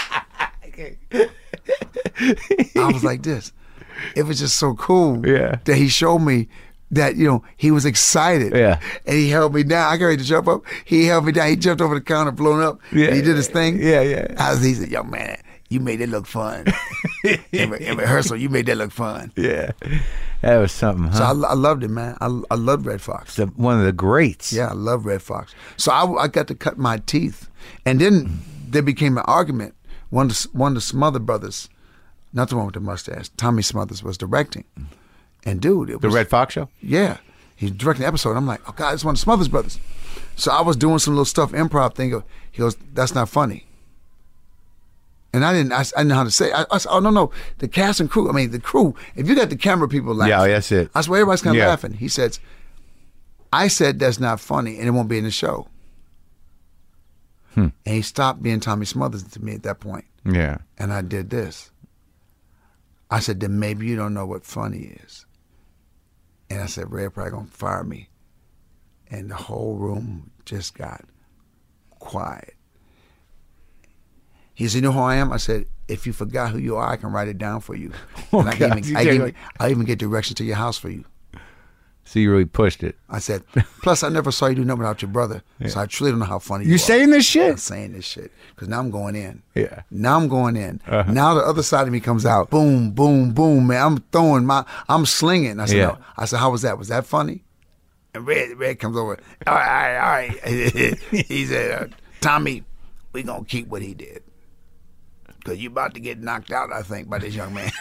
I was like this. It was just so cool Yeah. that he showed me that, you know, he was excited. Yeah. And he held me down. I got ready to jump up. He held me down. He jumped over the counter, blown up. Yeah. And he did his thing. Yeah, yeah. I was, he said, young man, you made it look fun. in, re- in rehearsal, you made that look fun. Yeah. That was something, huh? So I, I loved it, man. I, I loved Red Fox. The- one of the greats. Yeah, I love Red Fox. So I, I got to cut my teeth. And then there became an argument. One of, the, one of the Smother brothers, not the one with the mustache, Tommy Smothers, was directing. And dude, it The was... Red Fox Show? Yeah. He's directing the episode. I'm like, oh, God, it's one of the Smothers brothers. So I was doing some little stuff, improv thing. He goes, that's not funny. And I didn't, I, I didn't know how to say it. I, I said, oh, no, no. The cast and crew, I mean, the crew, if you got the camera people laughing. Yeah, that's it. I swear everybody's kind of Yeah. laughing. He says, I said that's not funny and it won't be in the show. Hmm. And he stopped being Tommy Smothers to me at that point. Yeah. And I did this. I said, then maybe you don't know what funny is. And I said, Red probably gonna fire me. And the whole room just got quiet. He said, you know who I am? I said, if you forgot who you are, I can write it down for you. Oh, and I can God. even, You I did can like- even, I'll even get directions to your house for you. So you really pushed it. I said, plus I never saw you do nothing without your brother. So I truly don't know how funny you, You are. saying this shit? I'm saying this shit. Because now I'm going in. Yeah. Now I'm going in. Uh-huh. Now the other side of me comes out. Boom, boom, boom, man. I'm throwing my, I'm slinging. I said, Yeah. no. I said, how was that? Was that funny? And Red, Red comes over. All right, all right, all right. He said, uh, Tommy, we going to keep what he did. Because you about to get knocked out, I think, by this young man.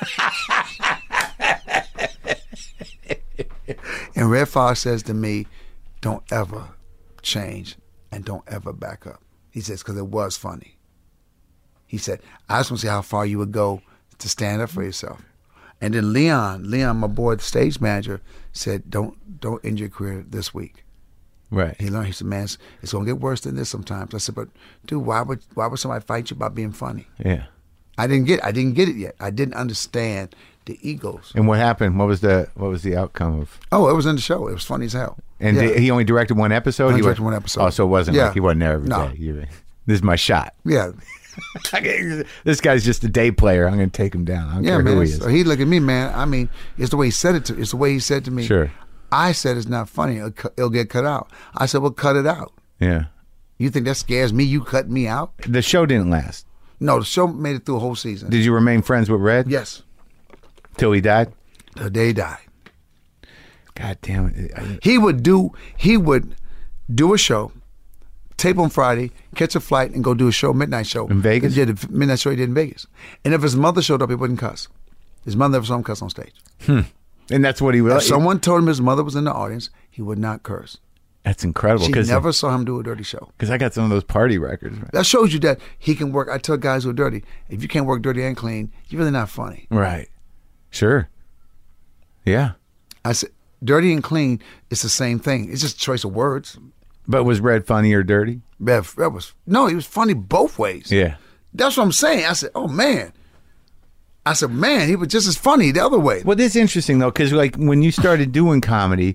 And Red Fox says to me, don't ever change and don't ever back up. He says, because it was funny. He said, I just want to see how far you would go to stand up for yourself. And then Leon, Leon, my boy, the stage manager, said, don't don't end your career this week. Right. He learned, he said, man, it's, it's going to get worse than this sometimes. I said, but dude, why would why would somebody fight you about being funny? Yeah. I didn't get I didn't get it yet. I didn't understand the egos. And what happened? What was the what was the outcome of? Oh, it was in the show. It was funny as hell. And Yeah. did- he only directed one episode. Only He directed was- one episode. Oh, so it wasn't Yeah. like he wasn't there every No. day. You- This is my shot. Yeah. This guy's just a day player. I'm going to take him down. I don't Yeah, care man. who he is. So he looked at me, man. I mean, it's the way he said it to It's the way he said to me. Sure. I said it's not funny. It'll, cu- it'll get cut out. I said, well, cut it out. Yeah. You think that scares me? You cut me out? The show didn't last. No, the show made it through a whole season. Did you remain friends with Red Yes. till he died? The day he died. God damn it. I- He would do he would do a show, tape on Friday, catch a flight, and go do a show, midnight show. In Vegas? He did a midnight show he did in Vegas. And if his mother showed up, he wouldn't cuss. His mother never saw him cuss on stage. And that's what he If was. someone told him his mother was in the audience, he would not curse. That's incredible. She Cause, never saw him do a dirty show. Because I got some of those party records. Right? That shows you that he can work. I tell guys who are dirty, if you can't work dirty and clean, you're really not funny. Right. Sure. Yeah. I said, dirty and clean is the same thing. It's just a choice of words. But was Red funny or dirty? That, that was no, he was funny both ways. Yeah. That's what I'm saying. I said, oh man. I said, man, he was just as funny the other way. Well, this is interesting though, because like when you started doing comedy,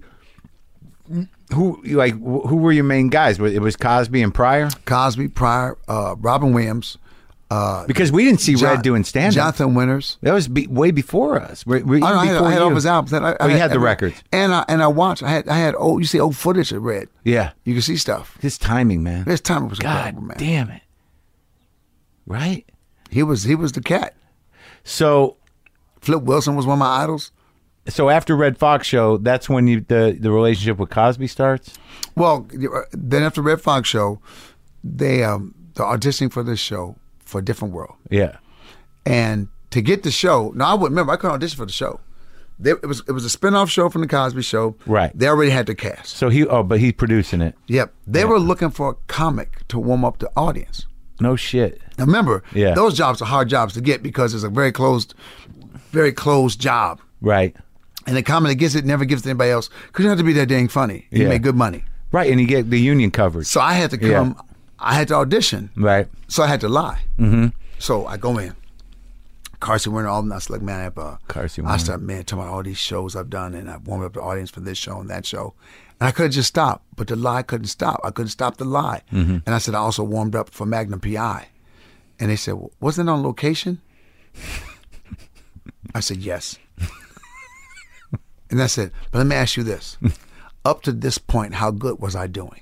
who like who were your main guys? It was Cosby and Pryor. Cosby, Pryor, uh, Robin Williams, uh, Because we didn't see John- Red doing stand up. Jonathan Winters. That was be, way before us. We, we, I, know, I had, before I had you. all his albums. I, I Oh, you had the records. and I and I watched. I had I had old. You see old footage of Red. Yeah. You can see stuff. His timing, man. His time was God incredible, man. damn it. Right? He was he was the cat. So Flip Wilson was one of my idols. so after Red Fox show, that's when you the, the relationship with Cosby starts? Well, then after Red Fox show, they um they're auditioning for this show for a different world. Yeah. And to get the show, now I would remember I couldn't audition for the show. They, it was it was a spinoff show from the Cosby Show. Right. They already had the cast. So he oh, but he's producing it. Yep. They were looking for a comic to warm up the audience. No shit. Now remember, Yeah. those jobs are hard jobs to get because it's a very closed, very closed job. Right. And the comic that gets it never gives it to anybody else because you don't have to be that dang funny. You Yeah. make good money. Right, and you get the union coverage. So I had to Yeah. come, I had to audition. Right. So I had to lie. Mm-hmm. So I go in. Carson Winter, all of them. I was like, man, I have, uh, Carson I Winter. start, man, talking about all these shows I've done, and I've warmed up the audience for this show and that show. And I could have just stopped, but the lie couldn't stop. I couldn't stop the lie. Mm-hmm. And I said, I also warmed up for Magnum P I. And they said, well, wasn't it on location? I said, yes. And I said, but let me ask you this. Up to this point, how good was I doing?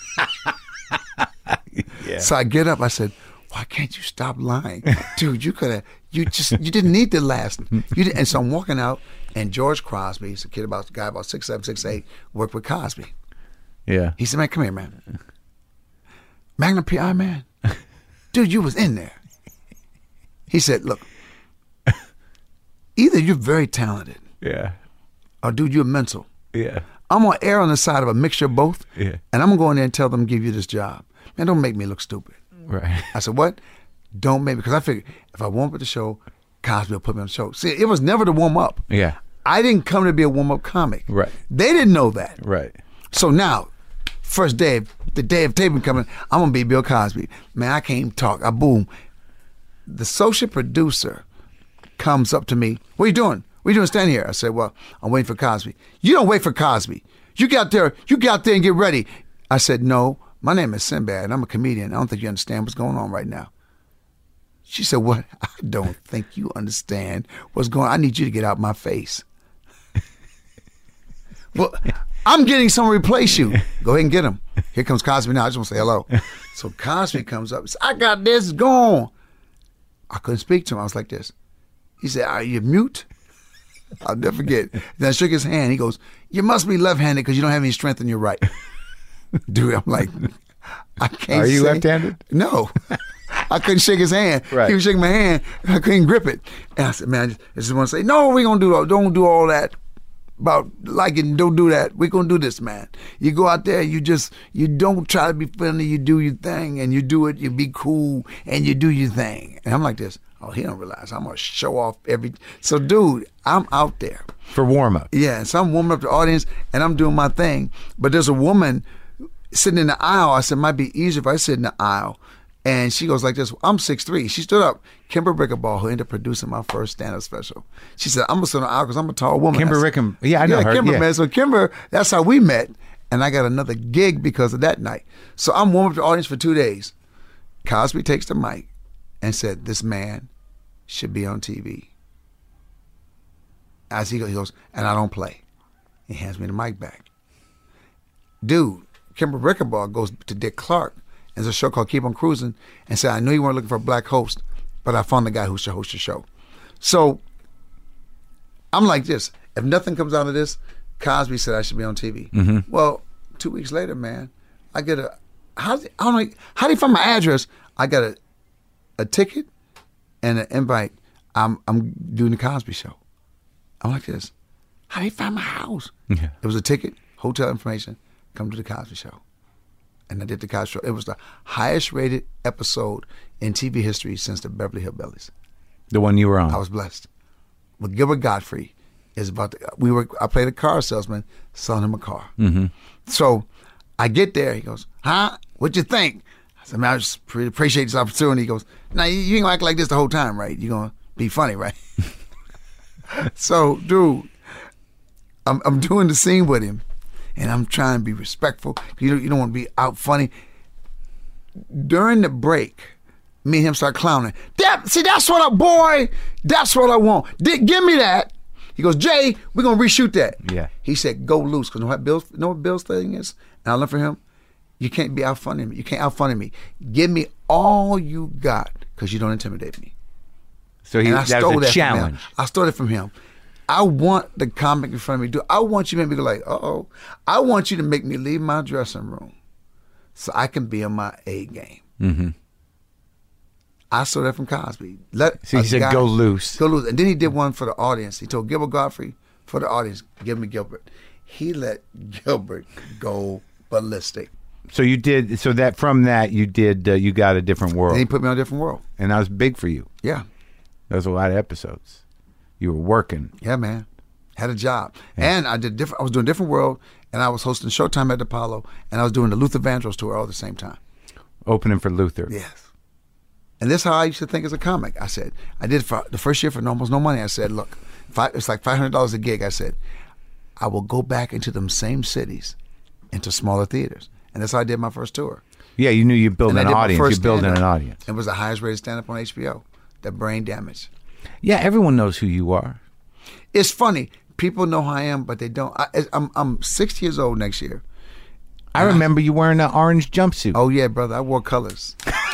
Yeah. So I get up. I said, "Why can't you stop lying, dude? You could have. You just. You didn't need the last. You did." And so I'm walking out, and George Crosby, he's a kid about guy about six seven, six eight, worked with Cosby. Yeah. He said, "Man, come here, man. Magnum P I, man, dude, you was in there." He said, "Look, either you're very talented, Yeah. or dude, you're mental. Yeah. I'm gonna err on the side of a mixture of both, Yeah. and I'm gonna go in there and tell them give you this job. Man, don't make me look stupid." Right. I said, what? Don't make me, because I figured if I warm up the show, Cosby will put me on the show. See, it was never to warm up. Yeah. I didn't come to be a warm up comic. Right. They didn't know that. Right. So now, first day, the day of taping coming, I'm gonna be Bill Cosby. Man, I can't even talk. I boom. The social producer comes up to me. What are you doing? What are you doing standing here? I said, well, I'm waiting for Cosby. You don't wait for Cosby. You get out there, you get out there and get ready. I said, no, my name is Sinbad and I'm a comedian. I don't think you understand what's going on right now. She said, what? I don't think you understand what's going on. I need you to get out my face. Well, I'm getting someone to replace you. Go ahead and get him. Here comes Cosby now. I just want to say hello. So Cosby comes up and says, I got this, go on. I couldn't speak to him. I was like this. He said, are you mute? I'll never forget. Then I shook his hand. He goes, you must be left-handed because you don't have any strength in your right. Dude, I'm like, I can't Are you say- left-handed? No. I couldn't shake his hand. Right. He was shaking my hand. And I couldn't grip it. And I said, man, I just, I just want to say, no, we're going to do all, don't do all that about liking, don't do that. We're going to do this, man. You go out there, you just, you don't try to be friendly. You do your thing and you do it. You be cool and you do your thing. And I'm like this. Oh, he don't realize I'm going to show off every. So, dude, I'm out there. For warm up. Yeah, and so I'm warming up the audience and I'm doing my thing. But there's a woman sitting in the aisle. I said, it might be easier if I sit in the aisle. And she goes like this. I'm six three. She stood up. Kimber Rickenbaugh, who ended up producing my first stand-up special. She said, I'm going to sit in the aisle because I'm a tall woman. Kimber I said, Ricken. Yeah, I know yeah, her. Kimber, yeah. man. So Kimber, that's how we met. And I got another gig because of that night. So I'm warming up the audience for two days. Cosby takes the mic and said, this man should be on T V. As he goes, he goes, and I don't play. He hands me the mic back. Dude, Kimber Rickenbaugh goes to Dick Clark. There's a show called Keep on Cruising and said, I knew you weren't looking for a black host, but I found the guy who should host your show. So I'm like this. if nothing comes out of this, Cosby said I should be on T V. Mm-hmm. Well, two weeks later, man, I get a how I don't know how do you find my address? I got a a ticket and an invite. I'm I'm doing the Cosby Show. I'm like this. How do you find my house? Yeah. It was a ticket, hotel information. Come to the Cosby Show, and I did the Cosby Show. It was the highest rated episode in T V history since the Beverly Hillbillies. The one you were on. I was blessed. But Gilbert Godfrey is about the, we were. I played a car salesman selling him a car. Mm-hmm. So I get there. He goes, "Huh? What'd you think?" I said, "Man, I just pre- appreciate this opportunity." He goes, "Now you, you ain't gonna act like this the whole time, right? You're gonna be funny, right?" So, dude, I'm I'm doing the scene with him, and I'm trying to be respectful. You don't, you don't want to be out funny. During the break, me and him start clowning. That, see, that's what I, boy, that's what I want. D- give me that. He goes, "Jay, we're going to reshoot that." Yeah. He said, "Go loose." Because you know what Bill's, you know what Bill's thing is? And I learned from him, you can't be out funny me. You can't out funny me. Give me all you got because you don't intimidate me. So he, And I that stole was a that challenge. from him. I stole it from him. I want the comic in front of me. Do I want you to make me go like, uh-oh. I want you to make me leave my dressing room so I can be on my A game. Mm-hmm. I stole that from Cosby. Let So he a said, guy- "Go loose." Go loose. And then he did one for the audience. He told Gilbert Godfrey, for the audience, give me Gilbert. He let Gilbert go ballistic. So you did. So that from that you did. Uh, you got a different world, And he put me on a different world. and that was big for you. Yeah. That was a lot of episodes. You were working. Yeah, man. Had a job. And I did different I was doing different world, and I was hosting Showtime at the Apollo, and I was doing the Luther Vandross tour all at the same time. Opening for Luther. Yes. And this is how I used to think as a comic. I said, I did for the first year for almost no money. I said, look, five, it's like five hundred dollars a gig. I said, I will go back into them same cities, into smaller theaters. And that's how I did my first tour. Yeah, you knew you built And I an did my audience. first You built an stand-up. audience. It was the highest rated stand-up on H B O, The Brain Damage. Yeah, everyone knows who you are. It's funny. People know who I am, but they don't. I, I'm I'm sixty years old next year. I remember you wearing an orange jumpsuit. Oh yeah, brother. I wore colors.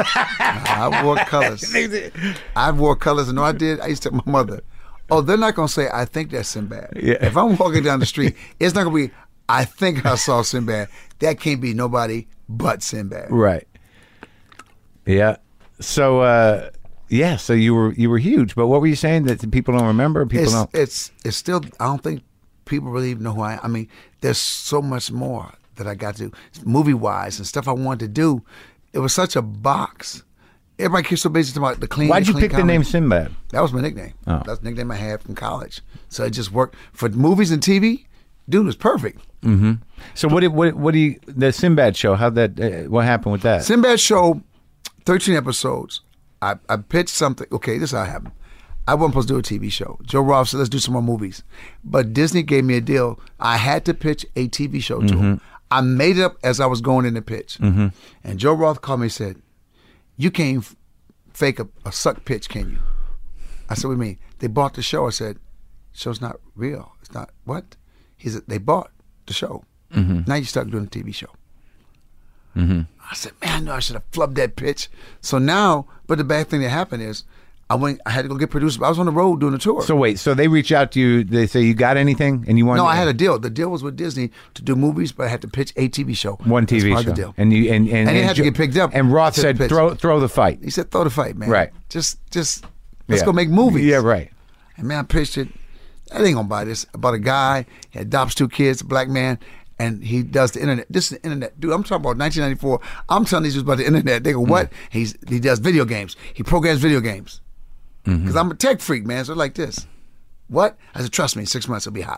I wore colors. I wore colors. And no, I did. I used to tell my mother, "Oh, they're not gonna say I think that's Sinbad. Yeah. If I'm walking down the street, it's not gonna be I think I saw Sinbad. That can't be nobody but Sinbad." Right. Yeah. So, uh, yeah. So you were you were huge. But what were you saying that people don't remember? People It's don't. it's it's still. I don't think people really even know who I am. I mean, there's so much more that I got to do, movie wise and stuff I wanted to do. It was such a box. Everybody keeps so busy talking about the clean. Why'd the you clean pick the comedy. name Sinbad? That was my nickname. Oh. That's the nickname I had from college. So it just worked for movies and T V. Dude, it was perfect. Mm-hmm. So what did what what do you the Sinbad show? How that uh, what happened with that? Sinbad show, thirteen episodes. I, I pitched something. Okay, this is how it happened. I wasn't supposed to do a T V show. Joe Roth said, let's do some more movies. But Disney gave me a deal. I had to pitch a T V show to Mm-hmm. him. I made it up as I was going in the pitch. Mm-hmm. And Joe Roth called me and said, you can't f- fake a, a suck pitch, can you? I said, what do you mean? They bought the show. I said, show's not real. It's not, what? He said, they bought the show. Mm-hmm. Now you're stuck doing a T V show. Mm-hmm. I said, man, I know I should have flubbed that pitch. So now, but the bad thing that happened is, I went. I had to go get producers. I was on the road doing a tour. So wait. So they reach out to you. They say you got anything, and you want. no, I had a deal. The deal was with Disney to do movies, but I had to pitch a T V show. one T V That's part show, of the deal. and you and and, And it had to Jo- get picked up And Roth to said, pitch. "Throw throw the fight." He said, throw the fight, man. Right. Just, just let's Yeah. go make movies. Yeah, right. And man, I pitched it. I ain't gonna buy this. About a guy, he adopts two kids, a black man, and he does the internet. This is the internet, dude. I'm talking about nineteen ninety-four. I'm telling these dudes about the internet. They go, what? He's he does video games. He programs video games. Because I'm a tech freak, man. So like this. What? I said, trust me, in six months it'll be hot.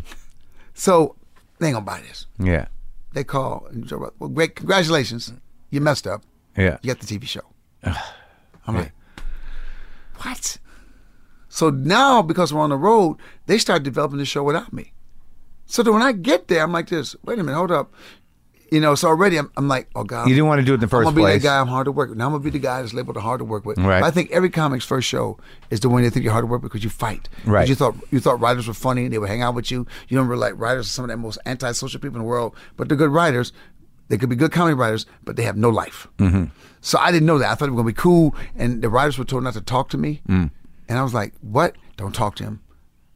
So they ain't gonna buy this. Yeah, They call. Well, great, congratulations. You messed up. yeah. You got the T V show. I'm like, what? So now, because we're on the road, they start developing the show without me. So then when I get there, I'm like this, wait a minute, hold up. You know, so already I'm, I'm like, oh God. You didn't want to do it in the first I'm gonna be place. that guy I'm hard to work with. Now I'm gonna be the guy that's labeled hard to work with. Right. But I think every comic's first show is the one they think you're hard to work with because you fight. 'Cause Right. You thought you thought writers were funny and they would hang out with you. You don't realize writers are some of the most antisocial people in the world, but they're good writers. They could be good comedy writers, but they have no life. Mm-hmm. So I didn't know that. I thought it was gonna be cool, and the writers were told not to talk to me. Mm. And I was like, what? Don't talk to him.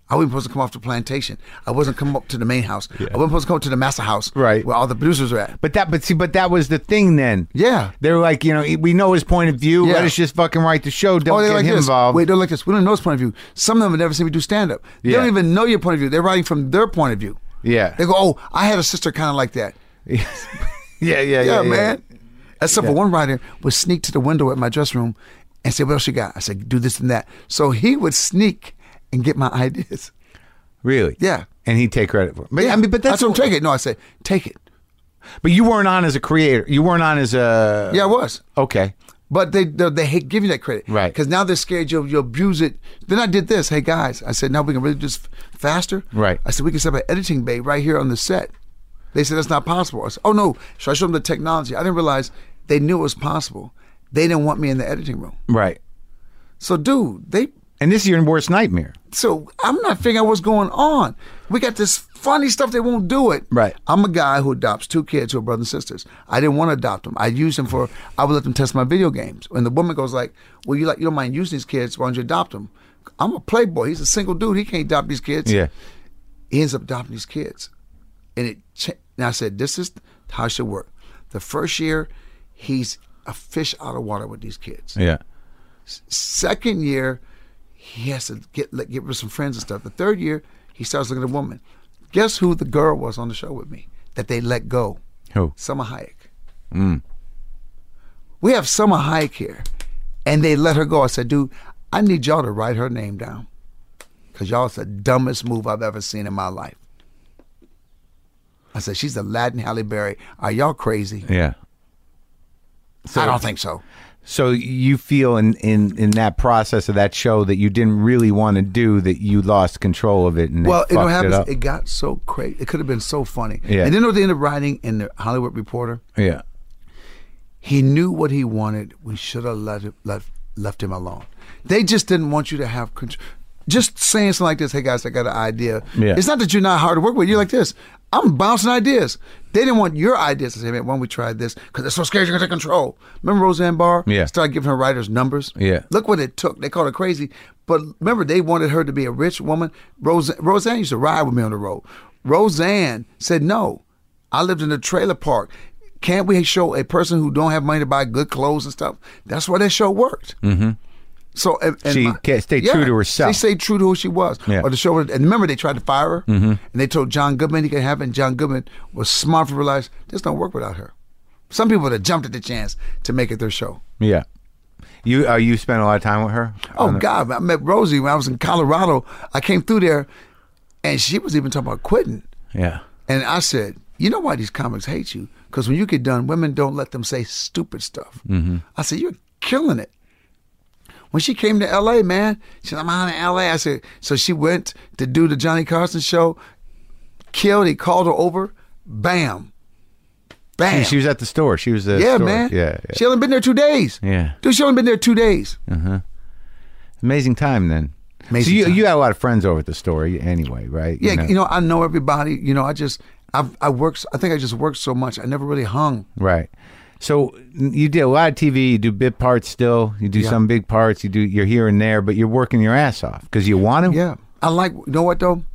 I wasn't supposed to come off the plantation. I wasn't come up to the main house. Yeah. I wasn't supposed to come up to the master house, right, where all the producers are at. But that, but see, but that was the thing then. Yeah, they were like, you know, we know his point of view. Yeah. Let us just fucking write the show. Don't oh, get like him this. involved. Wait, they're like this. We don't know his point of view. Some of them have never seen me do stand up. They yeah. don't even know your point of view. They're writing from their point of view. Yeah, they go, oh, I had a sister kind of like that. yeah, yeah, yeah, yeah, man. Yeah. Except yeah. for one writer would sneak to the window at my dressing room and say, what else you got? I said, do this and that. So he would sneak and get my ideas. Really? Yeah. And he'd take credit for it. But, yeah. I mean, but that's what I'm take it. No, I said, take it. But you weren't on as a creator. You weren't on as a... Yeah, I was. Okay. But they they, they hate giving you that credit. Right. Because now they're scared you'll, you'll abuse it. Then I did this. Hey, guys. I said, now we can really do this faster. Right. I said, we can set up an editing bay right here on the set. They said, that's not possible. I said, oh, no. So I showed them the technology. I didn't realize they knew it was possible. They didn't want me in the editing room. Right. So, dude, they... And this is your worst nightmare. So I'm not figuring out what's going on. We got this funny stuff, they won't do it. Right. I'm a guy who adopts two kids who are brothers and sisters. I didn't want to adopt them. I used them for, I would let them test my video games. When the woman goes like, well, you like you don't mind using these kids, why don't you adopt them? I'm a playboy. He's a single dude. He can't adopt these kids. Yeah. He ends up adopting these kids. And it. Now I said, this is how it should work. The first year, he's a fish out of water with these kids. Yeah. S- second year, he has to get let, get rid of some friends and stuff. The third year, he starts looking at a woman. Guess who the girl was on the show with me that they let go? Who? Summer Hayek. Mm. We have Summer Hayek here, and they let her go. I said, dude, I need y'all to write her name down because y'all it's the dumbest move I've ever seen in my life. I said, she's the Latin Halle Berry. Are y'all crazy? Yeah. So, I don't think so. So you feel in, in, in that process of that show that you didn't really want to do, that you lost control of it and well, it you know what fucked happens? it up? It got so crazy. It could have been so funny. Yeah. And then what they ended up writing in the Hollywood Reporter. Yeah. He knew what he wanted. We should have let it, let, left him alone. They just didn't want you to have control. Just saying something like this, hey guys, I got an idea. Yeah. It's not that you're not hard to work with. You're like this. I'm bouncing ideas. They didn't want your ideas to say, man, why don't we try this? Because they're so scared you're going to take control. Remember Roseanne Barr? Yeah. Started giving her writers numbers. Yeah. Look what it took. They called her crazy. But remember, they wanted her to be a rich woman. Rose, Roseanne used to ride with me on the road. Roseanne said, no, I lived in a trailer park. Can't we show a person who don't have money to buy good clothes and stuff? That's why that show worked. Mm-hmm. So and, and she my, stayed yeah, true to herself. She stayed true to who she was. Yeah. Or the show, and remember they tried to fire her, mm-hmm. and they told John Goodman he could have it. And John Goodman was smart to realize this don't work without her. Some people would have jumped at the chance to make it their show. Yeah. You uh, you spent a lot of time with her? Oh the- God, I met Rosie when I was in Colorado. I came through there, and she was even talking about quitting. Yeah. And I said, you know why these comics hate you? Because when you get done, women don't let them say stupid stuff. Mm-hmm. I said, you're killing it. When she came to L A, man, she said, I'm out in L A. I said, so she went to do the Johnny Carson show, killed, he called her over, bam. Bam. She, she was at the store. She was at yeah, store. man. Yeah, yeah. She only been there two days. Yeah. Dude, she only been there two days. Uh-huh. Amazing time then. Amazing so you, time. you had a lot of friends over at the store anyway, right? Yeah, you know, you know I know everybody. You know, I just, I've, I worked, I think I just worked so much. I never really hung. Right. So you did a lot of T V. You do bit parts still. You do Yeah. some big parts. You do. You're here and there, but you're working your ass off because you want to. Yeah, I like. You know what though?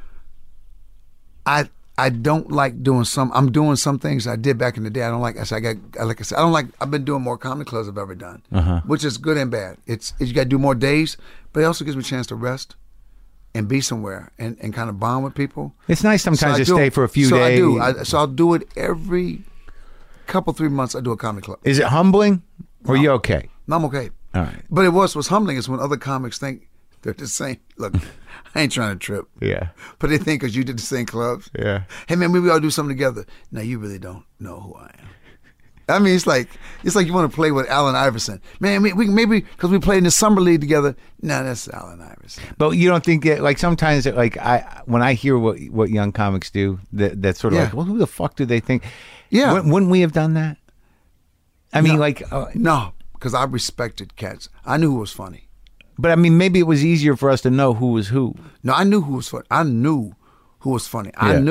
I I don't like doing some. I'm doing some things I did back in the day. I don't like. I said I got. I Like I said, I don't like. I've been doing more comedy clubs I've ever done, Uh-huh. which is good and bad. It's, it's you got to do more days, but it also gives me a chance to rest and be somewhere and, and kind of bond with people. It's nice sometimes So I to do- stay for a few so days. I do. I, so I'll do it every couple three months. I do a comedy club. Is it humbling, or No. you okay? And I'm okay. All right. But it was what's humbling is when other comics think they're the same. Look, I ain't trying to trip. Yeah. But they think because you did the same clubs. Yeah. Hey man, maybe we all do something together. No, you really don't know who I am. I mean, it's like it's like you want to play with Allen Iverson. Man, we, we maybe because we played in the summer league together. No, that's Allen Iverson. But you don't think that, like, sometimes, like, I when I hear what what young comics do, that that's sort of Yeah. like, well, who the fuck do they think? Yeah. Wouldn't, wouldn't we have done that? I mean, No. like, uh, No, because I respected cats. I knew who was funny. but I mean, maybe it was easier for us to know who was who. No, I knew who was funny. I knew who was funny. I Yeah. knew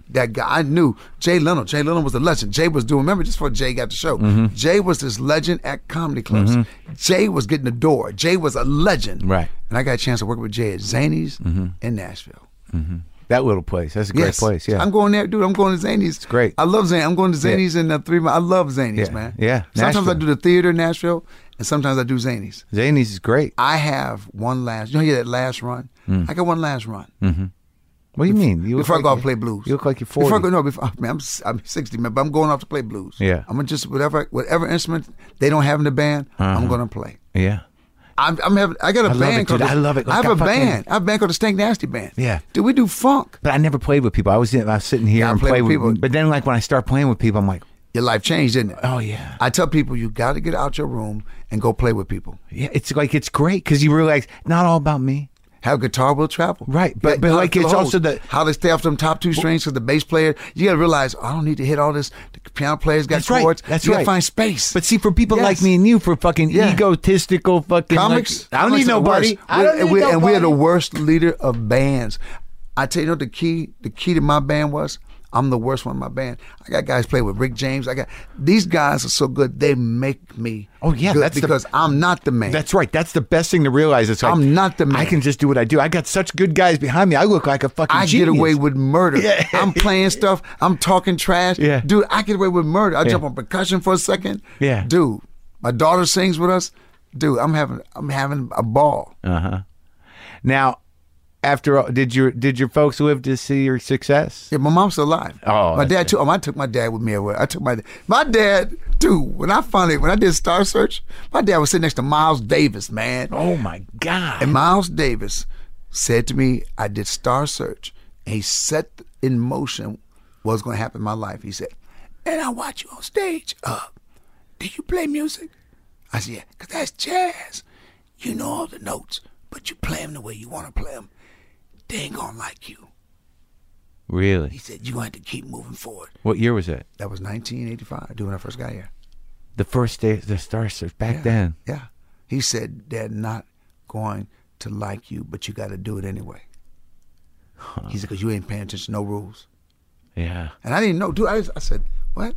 that guy. I knew Jay Leno. Jay Leno was a legend. Jay was doing, remember, just before Jay got the show, mm-hmm. Jay was this legend at comedy clubs. Mm-hmm. Jay was getting the door. Jay was a legend. Right. And I got a chance to work with Jay at Zany's mm-hmm. in Nashville. Mm-hmm. That little place. That's a great yes. place, yeah. I'm going there, dude. I'm going to Zany's. It's great. I love Zany's. I'm going to Zany's yeah. in the three I love Zany's, yeah. man. Yeah. Sometimes Nashville. I do the theater in Nashville, and sometimes I do Zany's. Zany's is great. I have one last, you know, you that last run? Mm. I got one last run. Mm-hmm. What do you mean? You before like I go off to play blues. You look like you're forty. Before I go, no, before, man, I'm, I'm sixty, man, but I'm going off to play blues. Yeah. I'm gonna just, whatever whatever instrument they don't have in the band, uh-huh. I'm going to play. Yeah. I'm, I'm having, I got a I band love it, called, dude. I love it. I have Like a fucking, band. I have a band called the Stank Nasty Band. Yeah. Dude, we do funk. But I never played with people. I was, I was sitting here yeah, and play played with with people. But then, like, when I start playing with people, I'm like, your life changed, didn't it? oh, yeah. I tell people, you got to get out your room and go play with people. Yeah, it's like, it's great because you realize, not all about me. How guitar will travel. Right, but yeah, but like it's also the how they stay off them top two strings because the bass player, you got to realize, oh, I don't need to hit all this. The piano player's got that's chords. Right, that's you right. got to find space. But see, for people yes. like me and you, for fucking yeah. egotistical fucking comics, like, I don't need nobody. I don't need we're, nobody. And we're the worst leader of bands. I tell you, you know, the key, the key to my band was, I'm the worst one in my band. I got guys play with Rick James. I got these guys are so good. They make me. Oh yeah, good that's because the, I'm not the man. That's right. That's the best thing to realize. It's like I'm not the man. I can just do what I do. I got such good guys behind me. I look like a fucking. I genius. get away with murder. Yeah. I'm playing stuff. I'm talking trash. Yeah. Dude, I get away with murder. I yeah. jump on percussion for a second. Yeah. Dude, my daughter sings with us. Dude, I'm having I'm having a ball. Uh huh. Now. After all, did your did your folks live to see your success? Yeah, my mom's still alive. Oh, my dad too. Oh, I took my dad with me everywhere. I took my my dad, dude. When I finally when I did Star Search, my dad was sitting next to Miles Davis, man. Oh my God! And Miles Davis said to me, "I did Star Search," and he set in motion what was going to happen in my life. He said, "And I watch you on stage. Uh, do you play music?" I said, "Yeah, because that's jazz. You know all the notes, but you play them the way you want to play them. They ain't gonna like you." Really? He said, "You're going to have to keep moving forward." What year was that? That was nineteen eighty-five, dude, when I first got here. The first day of the Star Search back yeah, then. Yeah. He said, "They're not going to like you, but you got to do it anyway." Huh. He said, "Because you ain't paying attention to no rules." Yeah. And I didn't know, dude. I, I said, "What?"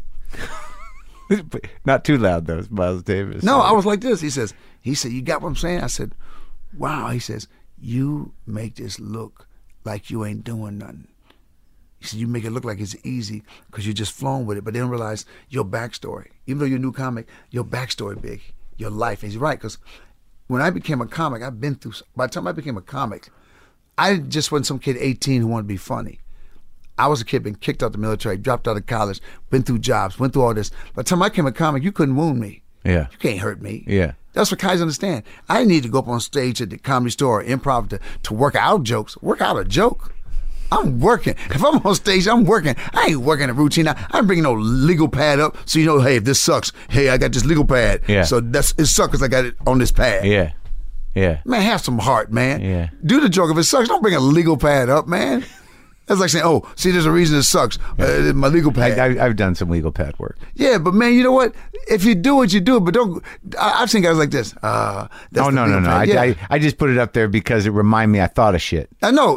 Not too loud, though, Miles Davis. No, I was like this. He says, he said, "You got what I'm saying?" I said, "Wow." He says, "You make this look like you ain't doing nothing." He said, "You make it look like it's easy because you're just flowing with it, but they don't realize your backstory. Even though you're a new comic, your backstory big, your life." And he's right, because when I became a comic, I've been through, by the time I became a comic, I just wasn't some kid eighteen who wanted to be funny. I was a kid, been kicked out the military, dropped out of college, been through jobs, went through all this. By the time I became a comic, you couldn't wound me. Yeah. You can't hurt me. Yeah. That's what guys understand. I didn't need to go up on stage at the Comedy Store or improv to, to work out jokes. Work out a joke. I'm working. If I'm on stage, I'm working. I ain't working a routine. I ain't bringing no legal pad up so you know, hey, if this sucks, hey, I got this legal pad. Yeah. So that's it sucks because I got it on this pad. Yeah. Yeah. Man, have some heart, man. Yeah. Do the joke. If it sucks, don't bring a legal pad up, man. That's like saying, oh, see, there's a reason it sucks. Uh, my legal pad. I, I, I've done some legal pad work. Yeah, but man, you know what? If you do it, you do it. But don't. I, I've seen guys like this. Uh, that's oh, no, no, no. I, yeah. I, I just put it up there because it reminded me I thought of shit. I know.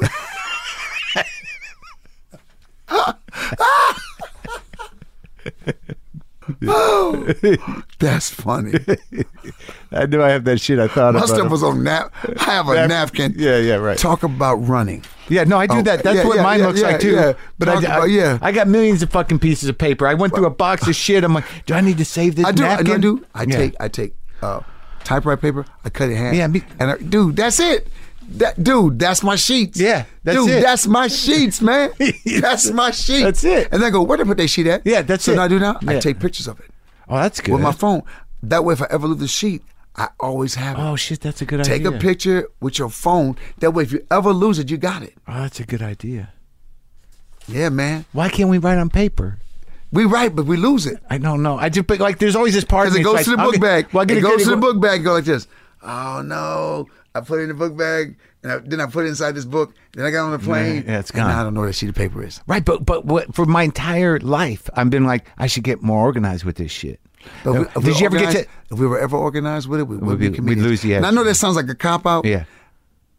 Oh, that's funny. I knew I have that shit I thought My about. stuff him. was on nap. I have a Nap- napkin. Yeah, yeah, right. Talk about running. Yeah, no, I do Oh, that. That's yeah, what yeah, mine yeah, looks yeah, like too. yeah. But Talk I, about- I, yeah. I got millions of fucking pieces of paper. I went through a box of shit. I'm like, do I need to save this I do. napkin? I do. I Yeah. take. I take uh, typewriter paper. I cut it in half. Yeah, me- and I, dude, that's it. That dude, that's my sheets. Yeah, that's dude, it. that's my sheets, man. That's my sheets. That's it. And then I go, where did I put that sheet at? Yeah, that's so it. So I do now. I Yeah. take pictures of it Oh, that's good. with my phone. That way, if I ever lose the sheet, I always have it. Oh shit, that's a good Take idea. a picture with your phone. That way, if you ever lose it, you got it. Oh, that's a good idea. Yeah, man. Why can't we write on paper? We write, but we lose it. I don't know. I just but like there's always this part of Because me. it it's goes like, to the book okay, bag. Well, I gotta it goes get to the it- book bag. Go like this. Oh no! I put it in the book bag, and I, then I put it inside this book. Then I got on the plane. Yeah, it's and gone. now I don't know where that sheet of paper is. Right, but but what for my entire life I've been like I should get more organized with this shit. But Uh, if we- if Did we you ever get organized- to? If we were ever organized with it, we would We'd be be- we'd comedians. lose the edge. And I know that sounds like a cop out. Yeah.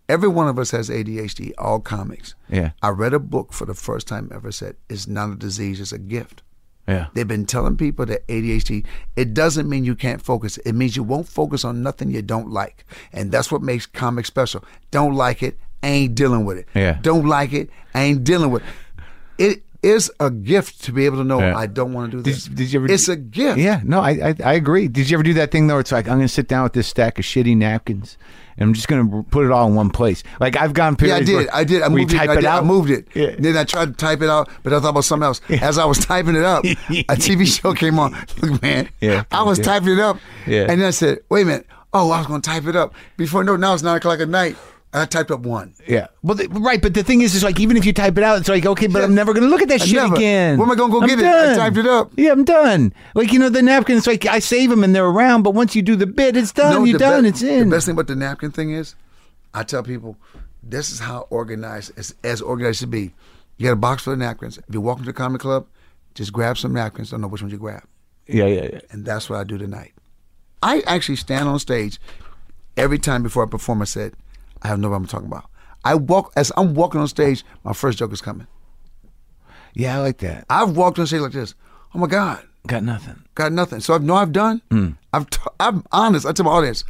Every one of us has A D H D, all comics. Yeah. I read a book for the first time ever said, it's not a disease, it's a gift. Yeah. They've been telling people that A D H D, it doesn't mean you can't focus. It means you won't focus on nothing you don't like. And that's what makes comics special. Don't like it, ain't dealing with it. Yeah. Don't like it, ain't dealing with it. It is a gift to be able to know, Yeah. I don't want to do this. Did, did you ever? It's a gift. Yeah, no, I, I I agree. Did you ever do that thing though? It's like I'm going to sit down with this stack of shitty napkins, and I'm just going to put it all in one place. Like I've gone Yeah, I periods. did. where I did. I where you moved it. type I, it did. out. I moved it. Yeah. Then I tried to type it out, but I thought about something else. As I was typing it up, a T V show came on. Look, man, Yeah. I was Yeah. typing it up, Yeah. and then I said, "Wait a minute. Oh, I was going to type it up before. No, now it's nine o'clock at night." And I typed up one. Yeah. Well, the, right, but the thing is, is like even if you type it out, it's like okay, but Yeah. I'm never going to look at that I shit never. again. Where am I gonna go I'm get it? I done. typed it up. Yeah, I'm done. Like you know, the napkins. Like I save them and they're around, but once you do the bit, it's done. No, You're the done. be- it's in. The best thing about the napkin thing is, I tell people, this is how organized, as, as organized should be. You got a box full of napkins. If you walk into the comedy club, just grab some napkins. Don't know which ones you grab. Yeah, yeah, yeah. And that's what I do tonight. I actually stand on stage every time before I perform. I said, I have no idea what I'm talking about. I walk, as I'm walking on stage, my first joke is coming. Yeah, I like that. I've walked on stage like this. Oh my God, Got nothing. got nothing. So I know I've done. Hmm. I've t- I'm honest. I tell my audience,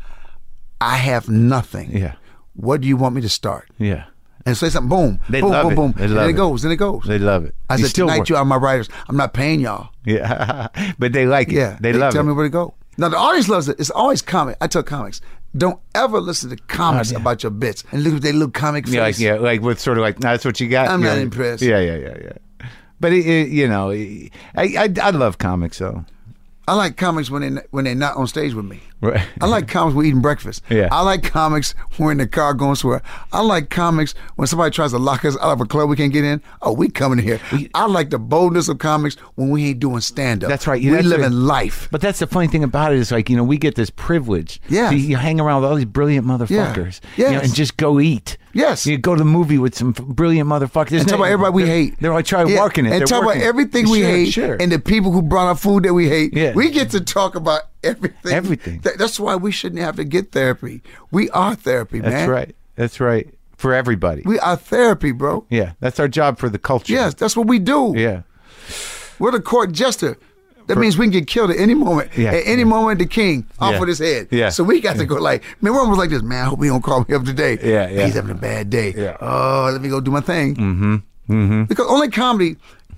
I have nothing. Yeah. What do you want me to start? Yeah. And say something, boom, They boom, love boom, it. boom. They and love then it it. goes, then it goes. They love it. I You said, still tonight work. you are my writers. I'm not paying y'all. Yeah, but they like it. Yeah, they, love tell it. me where to go. Now the audience loves it. It's always comic. I tell comics, don't ever listen to comics Oh, yeah. about your bits and look at their little comic face. Yeah, like yeah, like with sort of like nah, that's what you got. I'm Yeah. not impressed. Yeah, yeah, yeah, yeah. But it, it, you know, I, I I love comics though. I like comics when they when they're not on stage with me. Right. I like comics when we're eating breakfast. Yeah. I like comics when we're in the car going somewhere. I like comics when somebody tries to lock us out of a club we can't get in. Oh, we coming here. I like the boldness of comics when we ain't doing stand up. That's right. We That's living right. life. But that's the funny thing about it is like you know we get this privilege. Yes. You, you hang around with all these brilliant motherfuckers. Yeah. You know, Yes. and just go eat. Yes. You go to the movie with some f- brilliant motherfuckers. And talk about everybody we hate. They're like trying to Yeah. working it. And They're talk working about it. everything we Sure, hate Sure. and the people who brought our food that we hate. Yeah. We get to talk about everything. Everything. Th- that's why we shouldn't have to get therapy. We are therapy, man. That's right. That's right. For everybody. We are therapy, bro. yeah. That's our job for the culture. Yes, that's what we do. Yeah. We're the court jester. That means we can get killed at any moment. Yeah, At any yeah. moment, the king off Yeah. with his head. Yeah. So we got to go like, man, we're almost like this, man, I hope he don't call me up today. Yeah, yeah. He's having a bad day. Yeah. Oh, let me go do my thing. Mm-hmm. Mm-hmm. Because only comedy,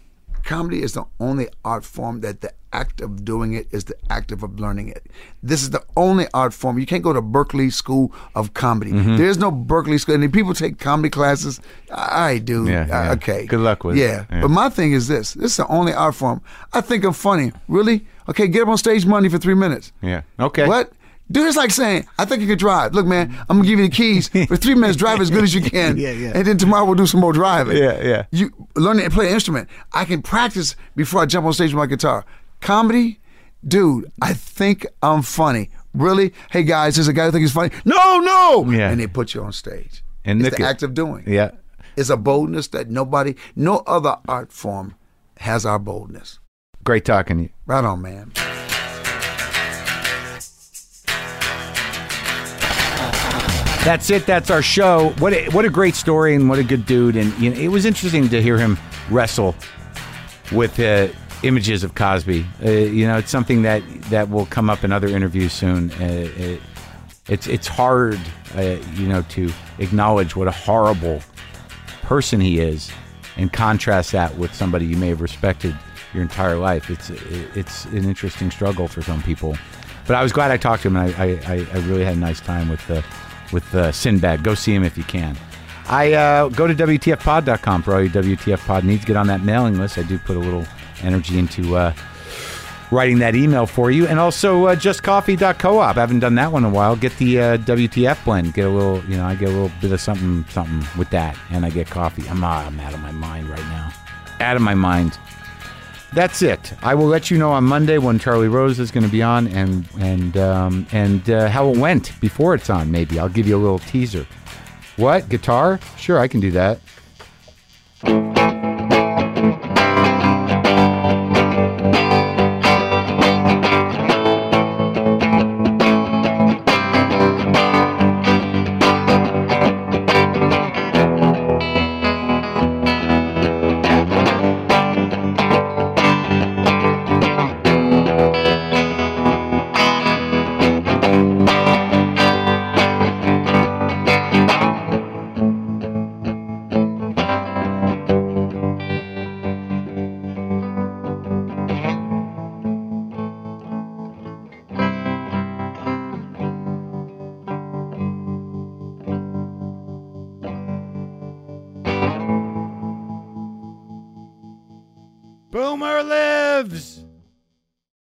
comedy is the only art form that the act of doing it is the act of learning it. This is the only art form. You can't go to Berkeley School of Comedy. Mm-hmm. There's no Berkeley School. And if people take comedy classes, I do. Yeah, yeah. Okay. Good luck with it. yeah. Yeah. But my thing is this. This is the only art form. I think I'm funny. Really? Okay, get up on stage Monday for three minutes. Yeah. Okay. What? Dude, it's like saying, I think you can drive. Look, man, I'm going to give you the keys. For three minutes, drive as good as you can. Yeah, yeah. And then tomorrow we'll do some more driving. Yeah, yeah. You learn to play an instrument. I can practice before I jump on stage with my guitar. Comedy, dude, I think I'm funny. Really? Hey, guys, there's a guy who thinks he's funny. No, no! Yeah. And they put you on stage. And it's look the at- act of doing. Yeah. It's a boldness that nobody, no other art form has our boldness. Great talking to you. Right on, man. That's it. That's our show. What a, what a great story and what a good dude. And you know, it was interesting to hear him wrestle with uh, images of Cosby. Uh, you know, it's something that, that will come up in other interviews soon. Uh, it, it's it's hard, uh, you know, to acknowledge what a horrible person he is, and contrast that with somebody you may have respected your entire life. It's it's an interesting struggle for some people. But I was glad I talked to him, and I I, I really had a nice time with the. with uh, Sinbad. Go see him if you can. I uh, go to W T F pod dot com for all your W T F pod needs. Get on that mailing list. I do put a little energy into uh, writing that email for you. And also uh, just coffee dot coop. I haven't done that one in a while. Get the uh, W T F blend. Get a little, you know, I get a little bit of something, something with that. And I get coffee. I'm, uh, I'm out of my mind right now. Out of my mind. That's it. I will let you know on Monday when Charlie Rose is going to be on, and and um, and uh, how it went before it's on. Maybe I'll give you a little teaser. What, guitar? Sure, I can do that. Boomer lives!